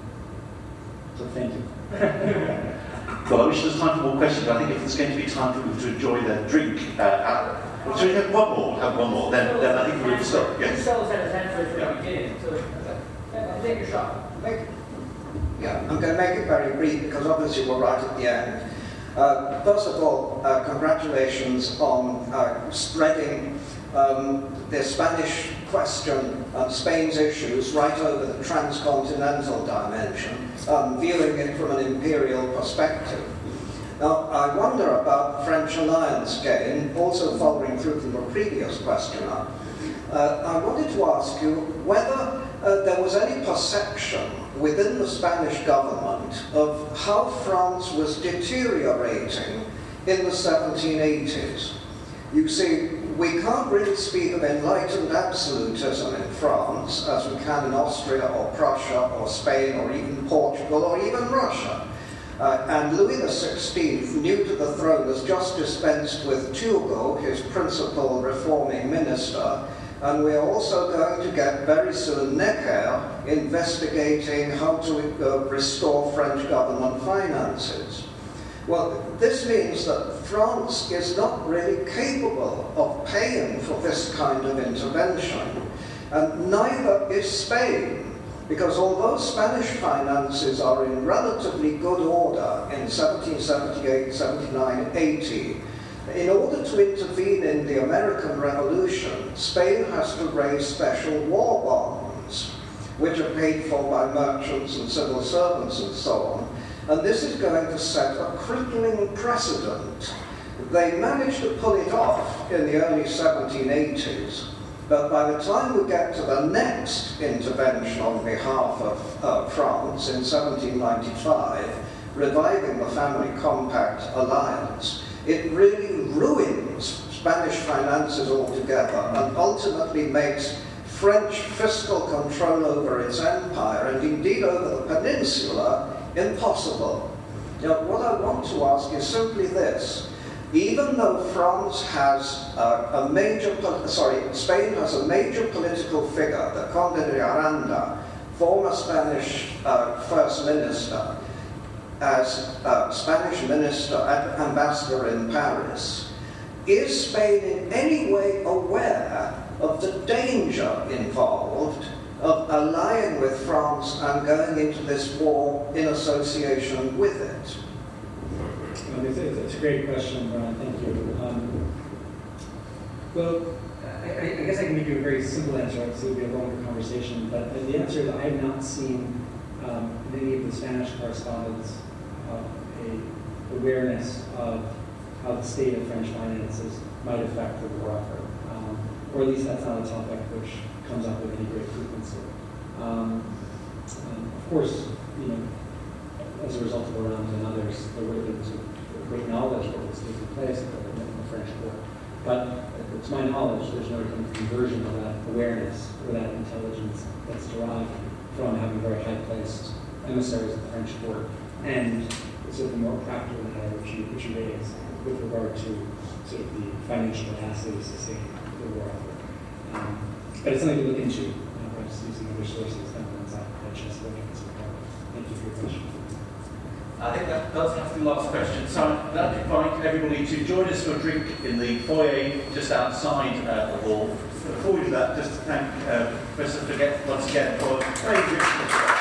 so thank you. Well, I wish there was time for more questions. I think if there's going to be time for people to enjoy their drink, uh, uh, should we have one more? We'll have one more. Then, then I think we'll stop. Yes. Still said essentially from the beginning, so uh, take your shot. Make, yeah, I'm going to make it very brief because obviously we're right at the end. Uh, first of all, uh, congratulations on uh, spreading um, the Spanish question um, Spain's issues right over the transcontinental dimension, um, viewing it from an imperial perspective. Now, I wonder about French alliance gain, also following through from the previous questioner. Uh, I wanted to ask you whether uh, there was any perception within the Spanish government of how France was deteriorating in the seventeen eighties. You see, we can't really speak of enlightened absolutism in France as we can in Austria or Prussia or Spain or even Portugal or even Russia. Uh, and Louis the sixteenth, new to the throne, has just dispensed with Turgot, his principal reforming minister, and we're also going to get very soon Necker investigating how to uh, restore French government finances. Well, this means that France is not really capable of paying for this kind of intervention, and neither is Spain. Because although Spanish finances are in relatively good order in seventeen seventy-eight, seventy-nine, eighty, in order to intervene in the American Revolution, Spain has to raise special war bonds, which are paid for by merchants and civil servants and so on. And this is going to set a crippling precedent. They managed to pull it off in the early seventeen eighties. But by the time we get to the next intervention on behalf of uh, France in seventeen ninety-five, reviving the Family Compact alliance, it really ruins Spanish finances altogether and ultimately makes French fiscal control over its empire and indeed over the peninsula impossible. Now, what I want to ask is simply this. Even though France has uh, a major, sorry, Spain has a major political figure, the Conde de Aranda, former Spanish uh, First Minister, as uh, Spanish Minister and Ambassador in Paris, is Spain in any way aware of the danger involved of allying with France and going into this war in association with it? Um, it's, it's, it's a great question, Brian. Thank you. Um, well, I, I guess I can give you a very simple answer. Obviously, it would be a longer conversation, but the answer is I have not seen um, in any of the Spanish correspondence uh, a awareness of how the state of French finances might affect the war effort, um, or at least that's not a topic which comes up with any great frequency. Um, um, of course, you know, as a result of Iran and others, there were things of great knowledge what was taking place in the French court. But to my knowledge, there's no kind of conversion of that awareness or that intelligence that's derived from having very high-placed emissaries at the French court, and sort of the more practical matter which you, which you raise with regard to sort of the financial capacity to sustain the war effort. Um, but it's something to look into, you know, perhaps using other sources than that just looking at some Thank you for your question. I think that does have to be the last question. So I'd like to invite everybody to join us for a drink in the foyer just outside uh, the hall. Before we do that, just to thank uh, Professor Forget once again for very rich